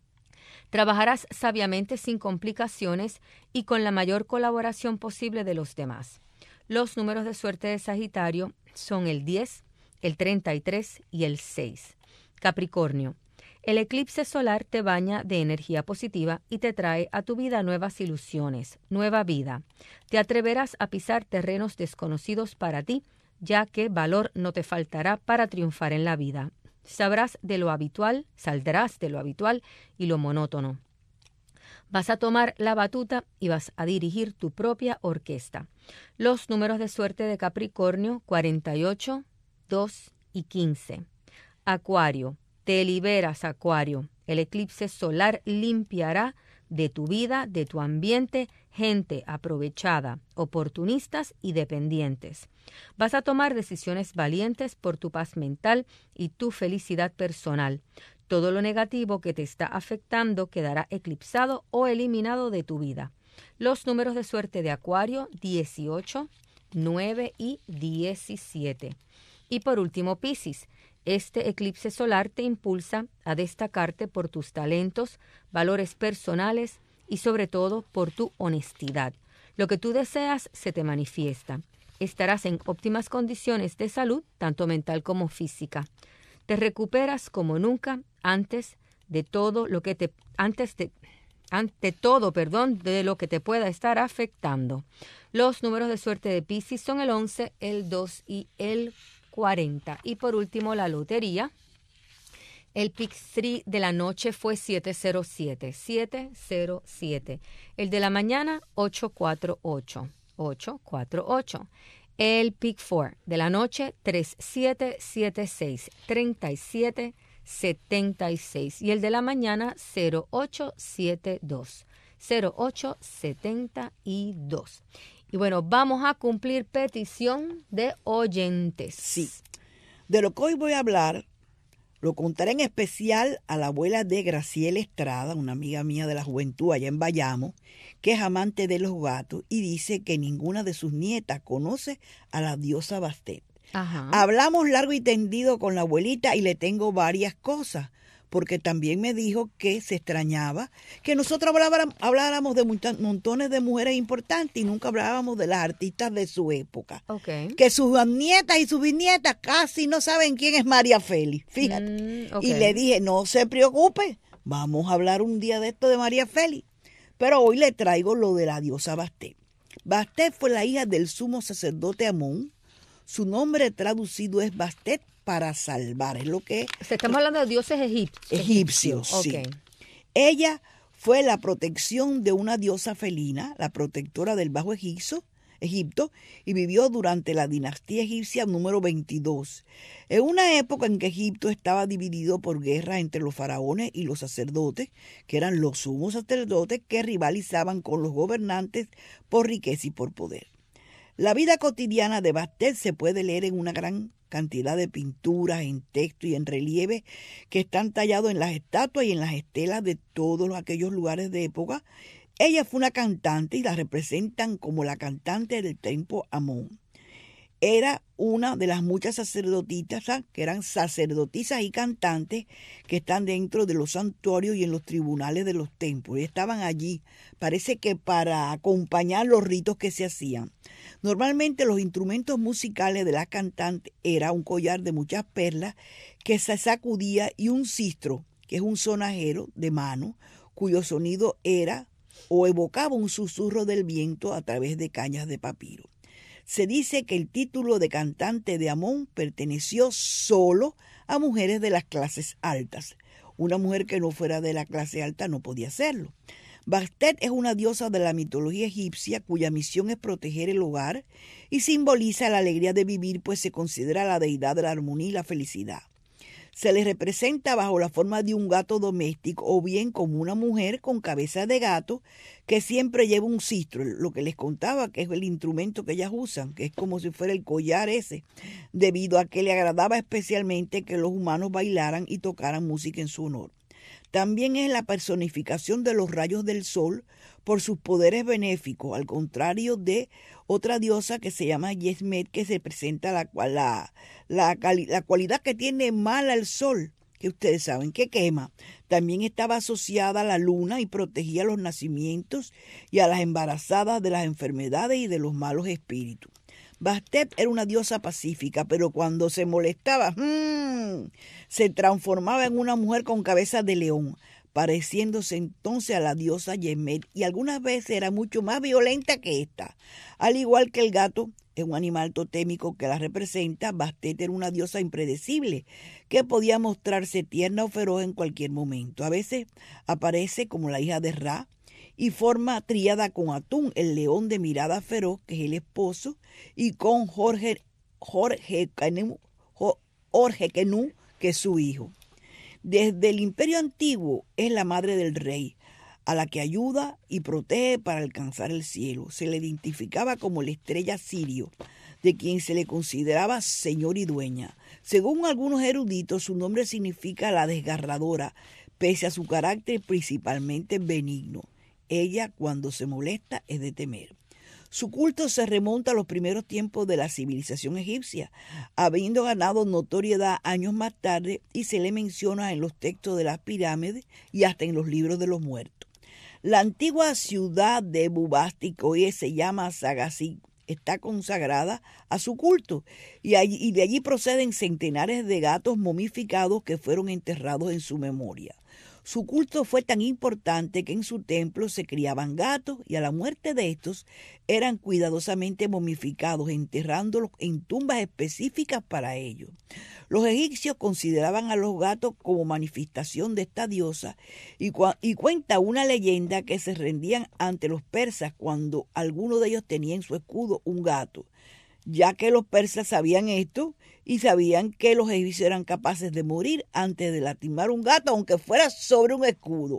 Trabajarás sabiamente sin complicaciones y con la mayor colaboración posible de los demás. Los números de suerte de Sagitario son el diez, el treinta y tres y el seis. Capricornio. El eclipse solar te baña de energía positiva y te trae a tu vida nuevas ilusiones, nueva vida. Te atreverás a pisar terrenos desconocidos para ti, ya que valor no te faltará para triunfar en la vida. Sabrás de lo habitual, saldrás de lo habitual y lo monótono. Vas a tomar la batuta y vas a dirigir tu propia orquesta. Los números de suerte de Capricornio, cuarenta y ocho, dos y quince. Acuario. Te liberas, Acuario. El eclipse solar limpiará de tu vida, de tu ambiente, gente aprovechada, oportunistas y dependientes. Vas a tomar decisiones valientes por tu paz mental y tu felicidad personal. Todo lo negativo que te está afectando quedará eclipsado o eliminado de tu vida. Los números de suerte de Acuario, dieciocho, nueve y diecisiete. Y por último, Piscis. Este eclipse solar te impulsa a destacarte por tus talentos, valores personales y sobre todo por tu honestidad. Lo que tú deseas se te manifiesta. Estarás en óptimas condiciones de salud, tanto mental como física. Te recuperas como nunca antes de todo lo que te antes de ante todo, perdón, de lo que te pueda estar afectando. Los números de suerte de Piscis son el once, el dos y el cuarenta. Y por último, la lotería. El pick tres de la noche fue siete cero siete, siete cero siete. El de la mañana, ocho cuatro ocho, ocho cuatro ocho. El pick cuatro de la noche, tres siete siete seis, treinta y siete setenta y seis. Y el de la mañana, cero ocho siete dos, cero ocho setenta y dos. Y bueno, vamos a cumplir petición de oyentes. Sí. De lo que hoy voy a hablar, lo contaré en especial a la abuela de Graciela Estrada, una amiga mía de la juventud allá en Bayamo, que es amante de los gatos y dice que ninguna de sus nietas conoce a la diosa Bastet. Ajá. Hablamos largo y tendido con la abuelita y le tengo varias cosas, porque también me dijo que se extrañaba que nosotros habláramos, habláramos de montones de mujeres importantes y nunca hablábamos de las artistas de su época. Okay. Que sus nietas y sus bisnietas casi no saben quién es María Félix, fíjate. Mm, okay. Y le dije, no se preocupe, vamos a hablar un día de esto de María Félix. Pero hoy le traigo lo de la diosa Bastet. Bastet fue la hija del sumo sacerdote Amón. Su nombre traducido es Bastet para salvar, es lo que... Estamos hablando de dioses egipcios. Egipcios, sí. Okay. Ella fue la protección de una diosa felina, la protectora del Bajo Egipto, Egipto, y vivió durante la dinastía egipcia número veintidós. En una época en que Egipto estaba dividido por guerras entre los faraones y los sacerdotes, que eran los sumos sacerdotes que rivalizaban con los gobernantes por riqueza y por poder. La vida cotidiana de Bastet se puede leer en una gran cantidad de pinturas, en texto y en relieve que están tallados en las estatuas y en las estelas de todos aquellos lugares de época. Ella fue una cantante y la representan como la cantante del templo Amón. Era una de las muchas sacerdotisas, que eran sacerdotisas y cantantes que están dentro de los santuarios y en los tribunales de los templos. Y estaban allí, parece que para acompañar los ritos que se hacían. Normalmente los instrumentos musicales de la cantante era un collar de muchas perlas que se sacudía y un sistro, que es un sonajero de mano, cuyo sonido era o evocaba un susurro del viento a través de cañas de papiro. Se dice que el título de cantante de Amón perteneció solo a mujeres de las clases altas. Una mujer que no fuera de la clase alta no podía hacerlo. Bastet es una diosa de la mitología egipcia cuya misión es proteger el hogar y simboliza la alegría de vivir, pues se considera la deidad de la armonía y la felicidad. Se le representa bajo la forma de un gato doméstico o bien como una mujer con cabeza de gato que siempre lleva un sistro, lo que les contaba que es el instrumento que ellas usan, que es como si fuera el collar ese, debido a que le agradaba especialmente que los humanos bailaran y tocaran música en su honor. También es la personificación de los rayos del sol por sus poderes benéficos, al contrario de otra diosa que se llama Yesmet, que se presenta la, la, la, la cualidad que tiene mala el sol, que ustedes saben que quema. También estaba asociada a la luna y protegía los nacimientos y a las embarazadas de las enfermedades y de los malos espíritus. Bastet era una diosa pacífica, pero cuando se molestaba, mmm, se transformaba en una mujer con cabeza de león, pareciéndose entonces a la diosa Yemet, y algunas veces era mucho más violenta que esta. Al igual que el gato es un animal totémico que la representa, Bastet era una diosa impredecible que podía mostrarse tierna o feroz en cualquier momento. A veces aparece como la hija de Ra y forma tríada con Atún, el león de mirada feroz, que es el esposo, y con Jorge, Jorge, Jorge Kenú, que es su hijo. Desde el Imperio Antiguo es la madre del rey, a la que ayuda y protege para alcanzar el cielo. Se le identificaba como la estrella Sirio, de quien se le consideraba señor y dueña. Según algunos eruditos, su nombre significa la desgarradora, pese a su carácter principalmente benigno. Ella, cuando se molesta, es de temer. Su culto se remonta a los primeros tiempos de la civilización egipcia, habiendo ganado notoriedad años más tarde, y se le menciona en los textos de las pirámides y hasta en los libros de los muertos. La antigua ciudad de Bubastis, que hoy se llama Sagassi, está consagrada a su culto, y, allí, y de allí proceden centenares de gatos momificados que fueron enterrados en su memoria. Su culto fue tan importante que en su templo se criaban gatos, y a la muerte de estos eran cuidadosamente momificados, enterrándolos en tumbas específicas para ellos. Los egipcios consideraban a los gatos como manifestación de esta diosa, y, cu- y cuenta una leyenda que se rendían ante los persas cuando alguno de ellos tenía en su escudo un gato, ya que los persas sabían esto y sabían que los egipcios eran capaces de morir antes de lastimar un gato, aunque fuera sobre un escudo.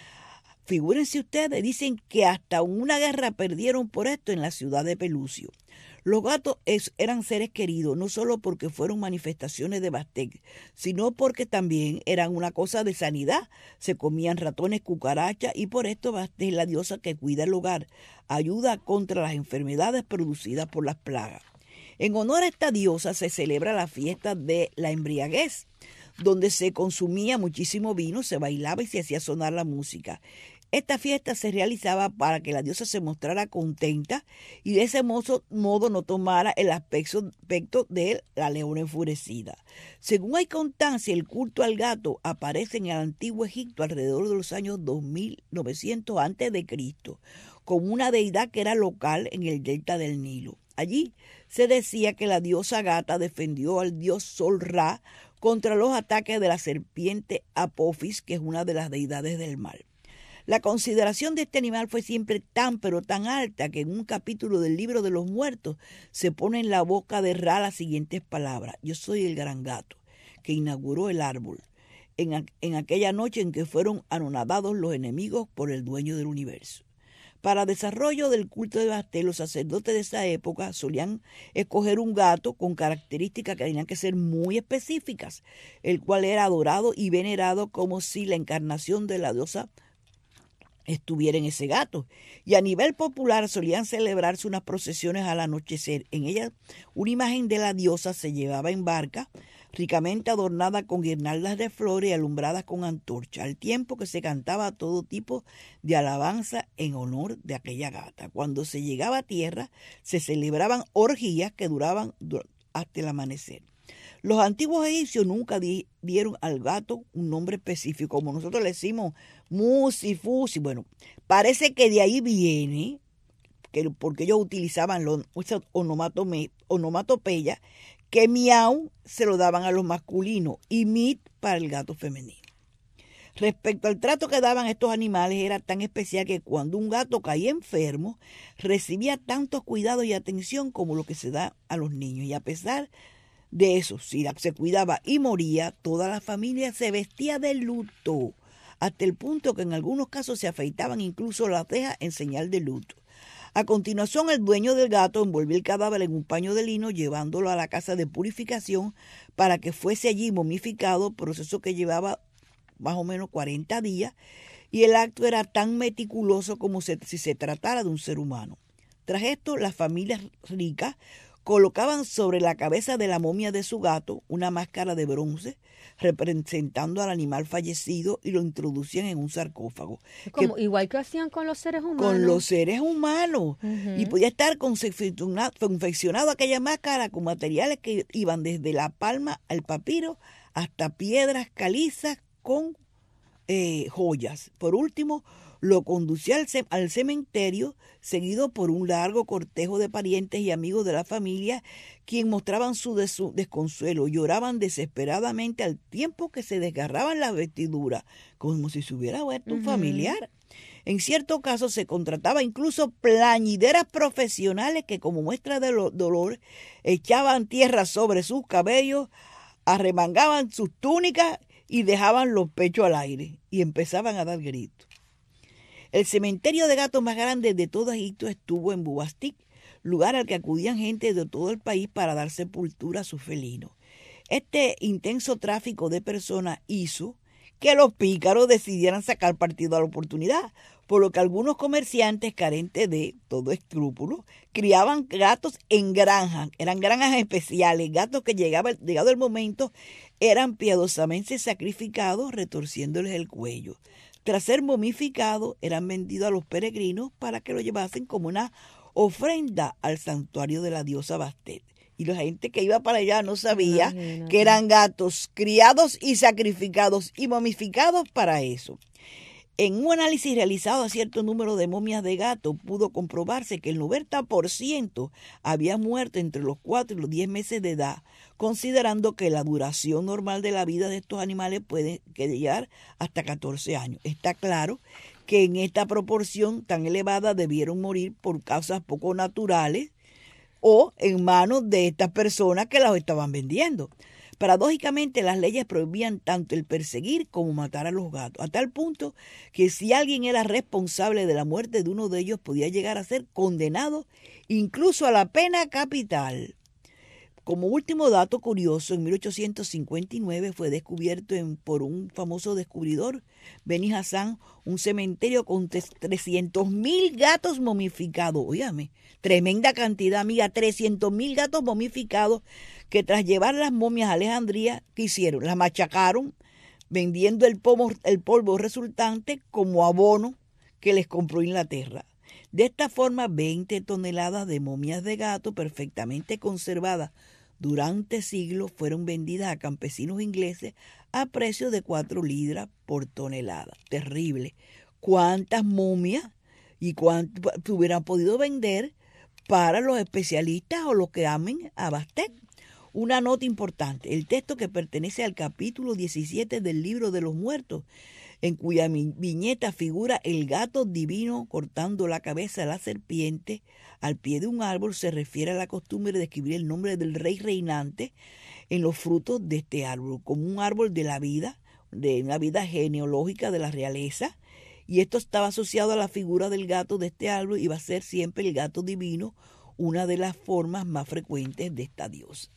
Figúrense ustedes, dicen que hasta una guerra perdieron por esto en la ciudad de Pelucio. Los gatos es, eran seres queridos, no solo porque fueron manifestaciones de Bastet, sino porque también eran una cosa de sanidad. Se comían ratones, cucarachas, y por esto Bastet es la diosa que cuida el hogar, ayuda contra las enfermedades producidas por las plagas. En honor a esta diosa se celebra la fiesta de la embriaguez, donde se consumía muchísimo vino, se bailaba y se hacía sonar la música. Esta fiesta se realizaba para que la diosa se mostrara contenta y de ese modo, modo no tomara el aspecto, aspecto de la leona enfurecida. Según hay constancia, el culto al gato aparece en el antiguo Egipto alrededor de los años dos mil novecientos antes de Cristo, como una deidad que era local en el delta del Nilo. Allí se decía que la diosa gata defendió al dios Sol Ra contra los ataques de la serpiente Apophis, que es una de las deidades del mal. La consideración de este animal fue siempre tan pero tan alta que en un capítulo del libro de los muertos se pone en la boca de Ra las siguientes palabras: yo soy el gran gato que inauguró el árbol en, en aquella noche en que fueron anonadados los enemigos por el dueño del universo. Para desarrollo del culto de Bastet, los sacerdotes de esa época solían escoger un gato con características que tenían que ser muy específicas, el cual era adorado y venerado como si la encarnación de la diosa estuviera en ese gato. Y a nivel popular solían celebrarse unas procesiones al anochecer. En ellas una imagen de la diosa se llevaba en barca, ricamente adornada con guirnaldas de flores y alumbradas con antorchas, al tiempo que se cantaba todo tipo de alabanza en honor de aquella gata. Cuando se llegaba a tierra, se celebraban orgías que duraban hasta el amanecer. Los antiguos egipcios nunca di, dieron al gato un nombre específico, como nosotros le decimos musi, fusi. Bueno, parece que de ahí viene, que porque ellos utilizaban los onomatopeyas, que miau se lo daban a los masculinos y mit para el gato femenino. Respecto al trato que daban estos animales, era tan especial que cuando un gato caía enfermo, recibía tantos cuidados y atención como lo que se da a los niños. Y a pesar de eso, si se cuidaba y moría, toda la familia se vestía de luto, hasta el punto que en algunos casos se afeitaban incluso las cejas en señal de luto. A continuación, el dueño del gato envolvió el cadáver en un paño de lino, llevándolo a la casa de purificación para que fuese allí momificado, proceso que llevaba más o menos cuarenta días, y el acto era tan meticuloso como si se tratara de un ser humano. Tras esto, las familias ricas colocaban sobre la cabeza de la momia de su gato una máscara de bronce representando al animal fallecido y lo introducían en un sarcófago. Como, que, igual que hacían con los seres humanos. Con los seres humanos. Uh-huh. Y podía estar confeccionado, confeccionado aquella máscara con materiales que iban desde la palma al papiro hasta piedras calizas con eh, joyas. Por último, lo conducía al, ce- al cementerio, seguido por un largo cortejo de parientes y amigos de la familia, quienes mostraban su, des- su desconsuelo, lloraban desesperadamente al tiempo que se desgarraban las vestiduras, como si se hubiera vuelto uh-huh. un familiar. En cierto caso se contrataba incluso plañideras profesionales que, como muestra de lo- dolor, echaban tierra sobre sus cabellos, arremangaban sus túnicas y dejaban los pechos al aire y empezaban a dar gritos. El cementerio de gatos más grande de todo Egipto estuvo en Bubastik, lugar al que acudían gente de todo el país para dar sepultura a sus felinos. Este intenso tráfico de personas hizo que los pícaros decidieran sacar partido a la oportunidad, por lo que algunos comerciantes carentes de todo escrúpulo criaban gatos en granjas, eran granjas especiales, gatos que llegaba, llegado el momento eran piadosamente sacrificados retorciéndoles el cuello. Tras ser momificados, eran vendidos a los peregrinos para que lo llevasen como una ofrenda al santuario de la diosa Bastet. Y la gente que iba para allá no sabía Imagínate. que eran gatos criados y sacrificados y momificados para eso. En un análisis realizado a cierto número de momias de gato, pudo comprobarse que el noventa por ciento había muerto entre los cuatro y los diez meses de edad, considerando que la duración normal de la vida de estos animales puede llegar hasta catorce años. Está claro que en esta proporción tan elevada debieron morir por causas poco naturales o en manos de estas personas que las estaban vendiendo. Paradójicamente, las leyes prohibían tanto el perseguir como matar a los gatos, a tal punto que si alguien era responsable de la muerte de uno de ellos, podía llegar a ser condenado incluso a la pena capital. Como último dato curioso, en mil ochocientos cincuenta y nueve fue descubierto en, por un famoso descubridor, Beni Hassan, un cementerio con trescientos mil gatos momificados. Óyame, tremenda cantidad, amiga, trescientos mil gatos momificados que tras llevar las momias a Alejandría, ¿qué hicieron? Las machacaron, vendiendo el polvo, el polvo resultante como abono que les compró Inglaterra. De esta forma, veinte toneladas de momias de gato perfectamente conservadas durante siglos fueron vendidas a campesinos ingleses a precio de cuatro libras por tonelada. Terrible. ¿Cuántas momias y cuánto hubieran podido vender para los especialistas o los que amen a Bastet? Una nota importante, el texto que pertenece al capítulo diecisiete del Libro de los Muertos, en cuya viñeta figura el gato divino cortando la cabeza de la serpiente al pie de un árbol, se refiere a la costumbre de escribir el nombre del rey reinante en los frutos de este árbol, como un árbol de la vida, de una vida genealógica de la realeza, y esto estaba asociado a la figura del gato de este árbol y va a ser siempre el gato divino, una de las formas más frecuentes de esta diosa.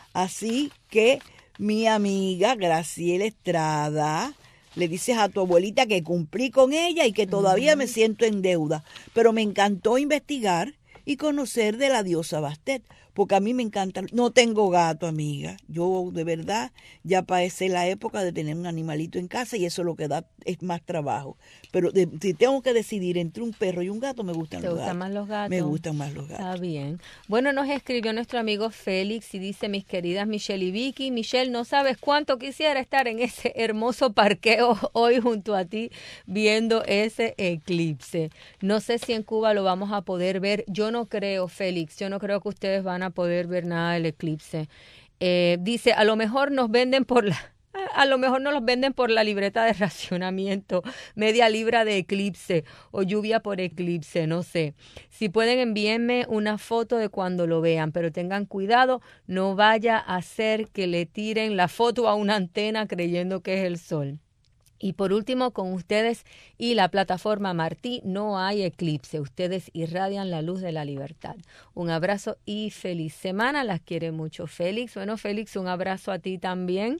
Así que mi amiga Graciela Estrada, le dices a tu abuelita que cumplí con ella y que todavía uh-huh. me siento en deuda, pero me encantó investigar y conocer de la diosa Bastet, porque a mí me encanta. No tengo gato, amiga. Yo de verdad ya pasé la época de tener un animalito en casa y eso lo que da es más trabajo. Pero de, si tengo que decidir entre un perro y un gato, me gustan los gatos. ¿Te gustan más los gatos? Me gustan más los gatos. Está bien. Bueno, nos escribió nuestro amigo Félix y dice, mis queridas Michelle y Vicky, Michelle, no sabes cuánto quisiera estar en ese hermoso parqueo hoy junto a ti viendo ese eclipse. No sé si en Cuba lo vamos a poder ver. Yo no creo, Félix, yo no creo que ustedes van a poder ver nada del eclipse. Eh, dice, a lo mejor nos venden por la, a lo mejor nos los venden por la libreta de racionamiento, media libra de eclipse o lluvia por eclipse, no sé. Si pueden envíenme una foto de cuando lo vean, pero tengan cuidado, no vaya a hacer que le tiren la foto a una antena creyendo que es el sol. Y por último, con ustedes y la plataforma Martí no hay eclipse. Ustedes irradian la luz de la libertad. Un abrazo y feliz semana. Las quiere mucho Félix. Bueno, Félix, un abrazo a ti también.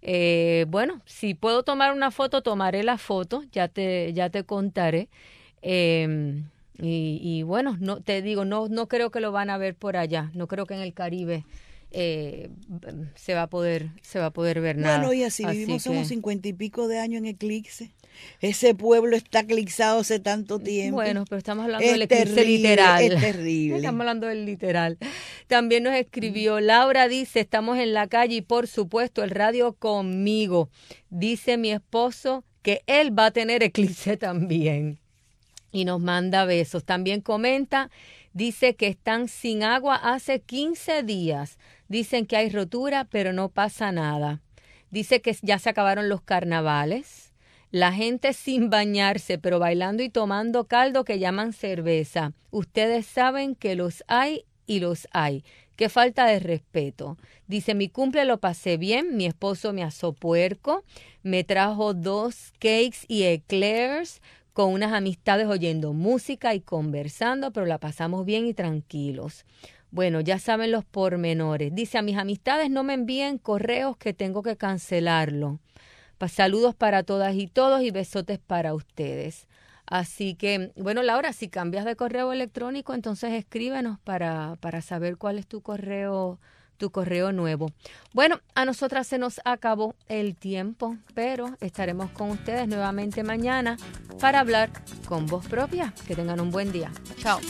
Eh, bueno, si puedo tomar una foto, tomaré la foto. Ya te, ya te contaré. Eh, Y, y bueno, no te digo, no, no creo que lo van a ver por allá. No creo que en el Caribe eh, se va a poder, se va a poder ver nada. Bueno, y así, así vivimos, que... somos cincuenta y pico de años en eclipse. Ese pueblo está eclipsado hace tanto tiempo. Bueno, pero estamos hablando es del eclipse terrible, literal. Es terrible. Estamos hablando del literal. También nos escribió Laura, dice, estamos en la calle y por supuesto el radio conmigo. Dice mi esposo que él va a tener eclipse también. Y nos manda besos. También comenta, dice que están sin agua hace quince días. Dicen que hay rotura, pero no pasa nada. Dice que ya se acabaron los carnavales. La gente sin bañarse, pero bailando y tomando caldo que llaman cerveza. Ustedes saben que los hay y los hay. Qué falta de respeto. Dice, mi cumple lo pasé bien, mi esposo me asó puerco, me trajo dos cakes y eclairs con unas amistades oyendo música y conversando, pero la pasamos bien y tranquilos. Bueno, ya saben los pormenores. Dice, a mis amistades no me envíen correos que tengo que cancelarlo. Saludos para todas y todos y besotes para ustedes. Así que, bueno, Laura, si cambias de correo electrónico, entonces escríbenos para, para saber cuál es tu correo, tu correo nuevo. Bueno, a nosotras se nos acabó el tiempo, pero estaremos con ustedes nuevamente mañana para hablar con voz propia. Que tengan un buen día. Chao.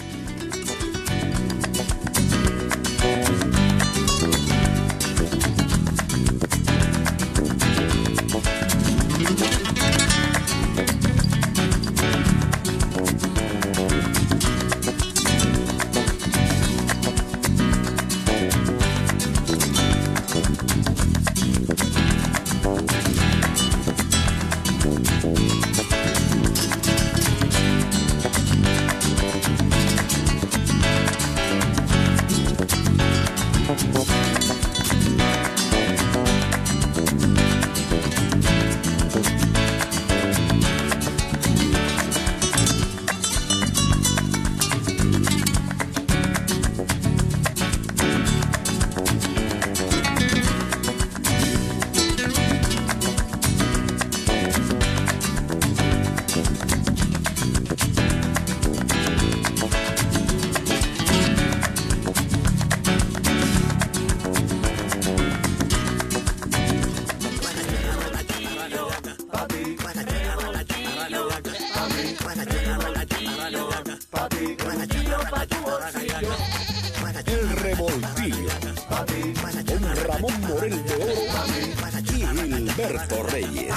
El Revoltillo, con Ramón Morel de Oro y Gilberto Reyes.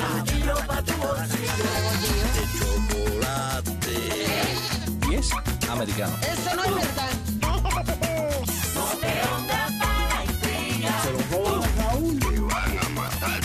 Y es americano. Eso no es verdad. No te onda para intriga. Se lo jodan a Raúl. Te van a matar.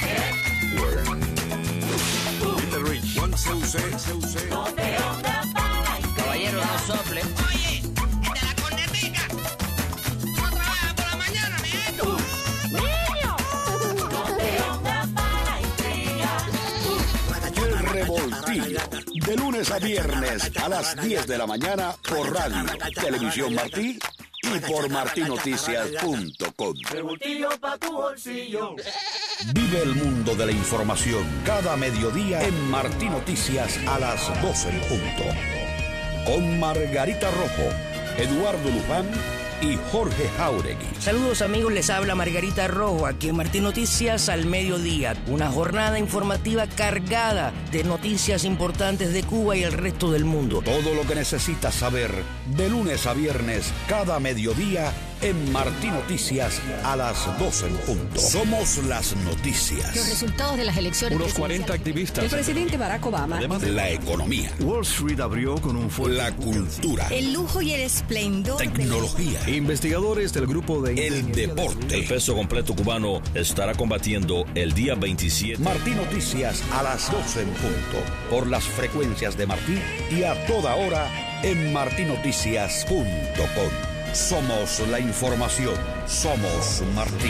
Little Rich. Juan C U C. C U C. No te onda para intriga. Caballero, no sople. Oye, el de la cornetica. No trabaja por la mañana, mi hijo. ¡Niño! No te onda para intriga. El Revoltillo, de lunes a viernes a las diez de la mañana por Radio Televisión Martí y por martinoticias punto com. Revoltillo pa' tu bolsillo. Vive el mundo de la información cada mediodía en Martí Noticias a las doce en punto. Con Margarita Rojo, Eduardo Luján y Jorge Jauregui. Saludos amigos, les habla Margarita Rojo, aquí en Martín Noticias al mediodía. Una jornada informativa cargada de noticias importantes de Cuba y el resto del mundo. Todo lo que necesitas saber de lunes a viernes cada mediodía en Martí Noticias a las doce en punto. Somos las noticias. Los resultados de las elecciones. Unos cuarenta activistas. El presidente Barack Obama. Además de la economía. Wall Street abrió con un fuerte. La cultura. El lujo y el esplendor. Tecnología. Investigadores del grupo de... El deporte. El peso completo cubano estará combatiendo el día veintisiete. Martí Noticias a las doce en punto. Por las frecuencias de Martí y a toda hora en martinoticias punto com. Somos la información. Somos Martí.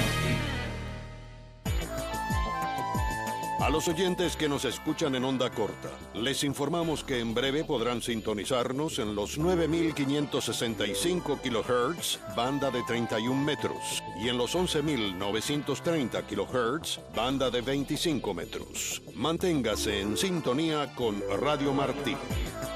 A los oyentes que nos escuchan en onda corta, les informamos que en breve podrán sintonizarnos en los nueve mil quinientos sesenta y cinco kilohertz, banda de treinta y un metros, y en los once mil novecientos treinta kilohertz, banda de veinticinco metros. Manténgase en sintonía con Radio Martí.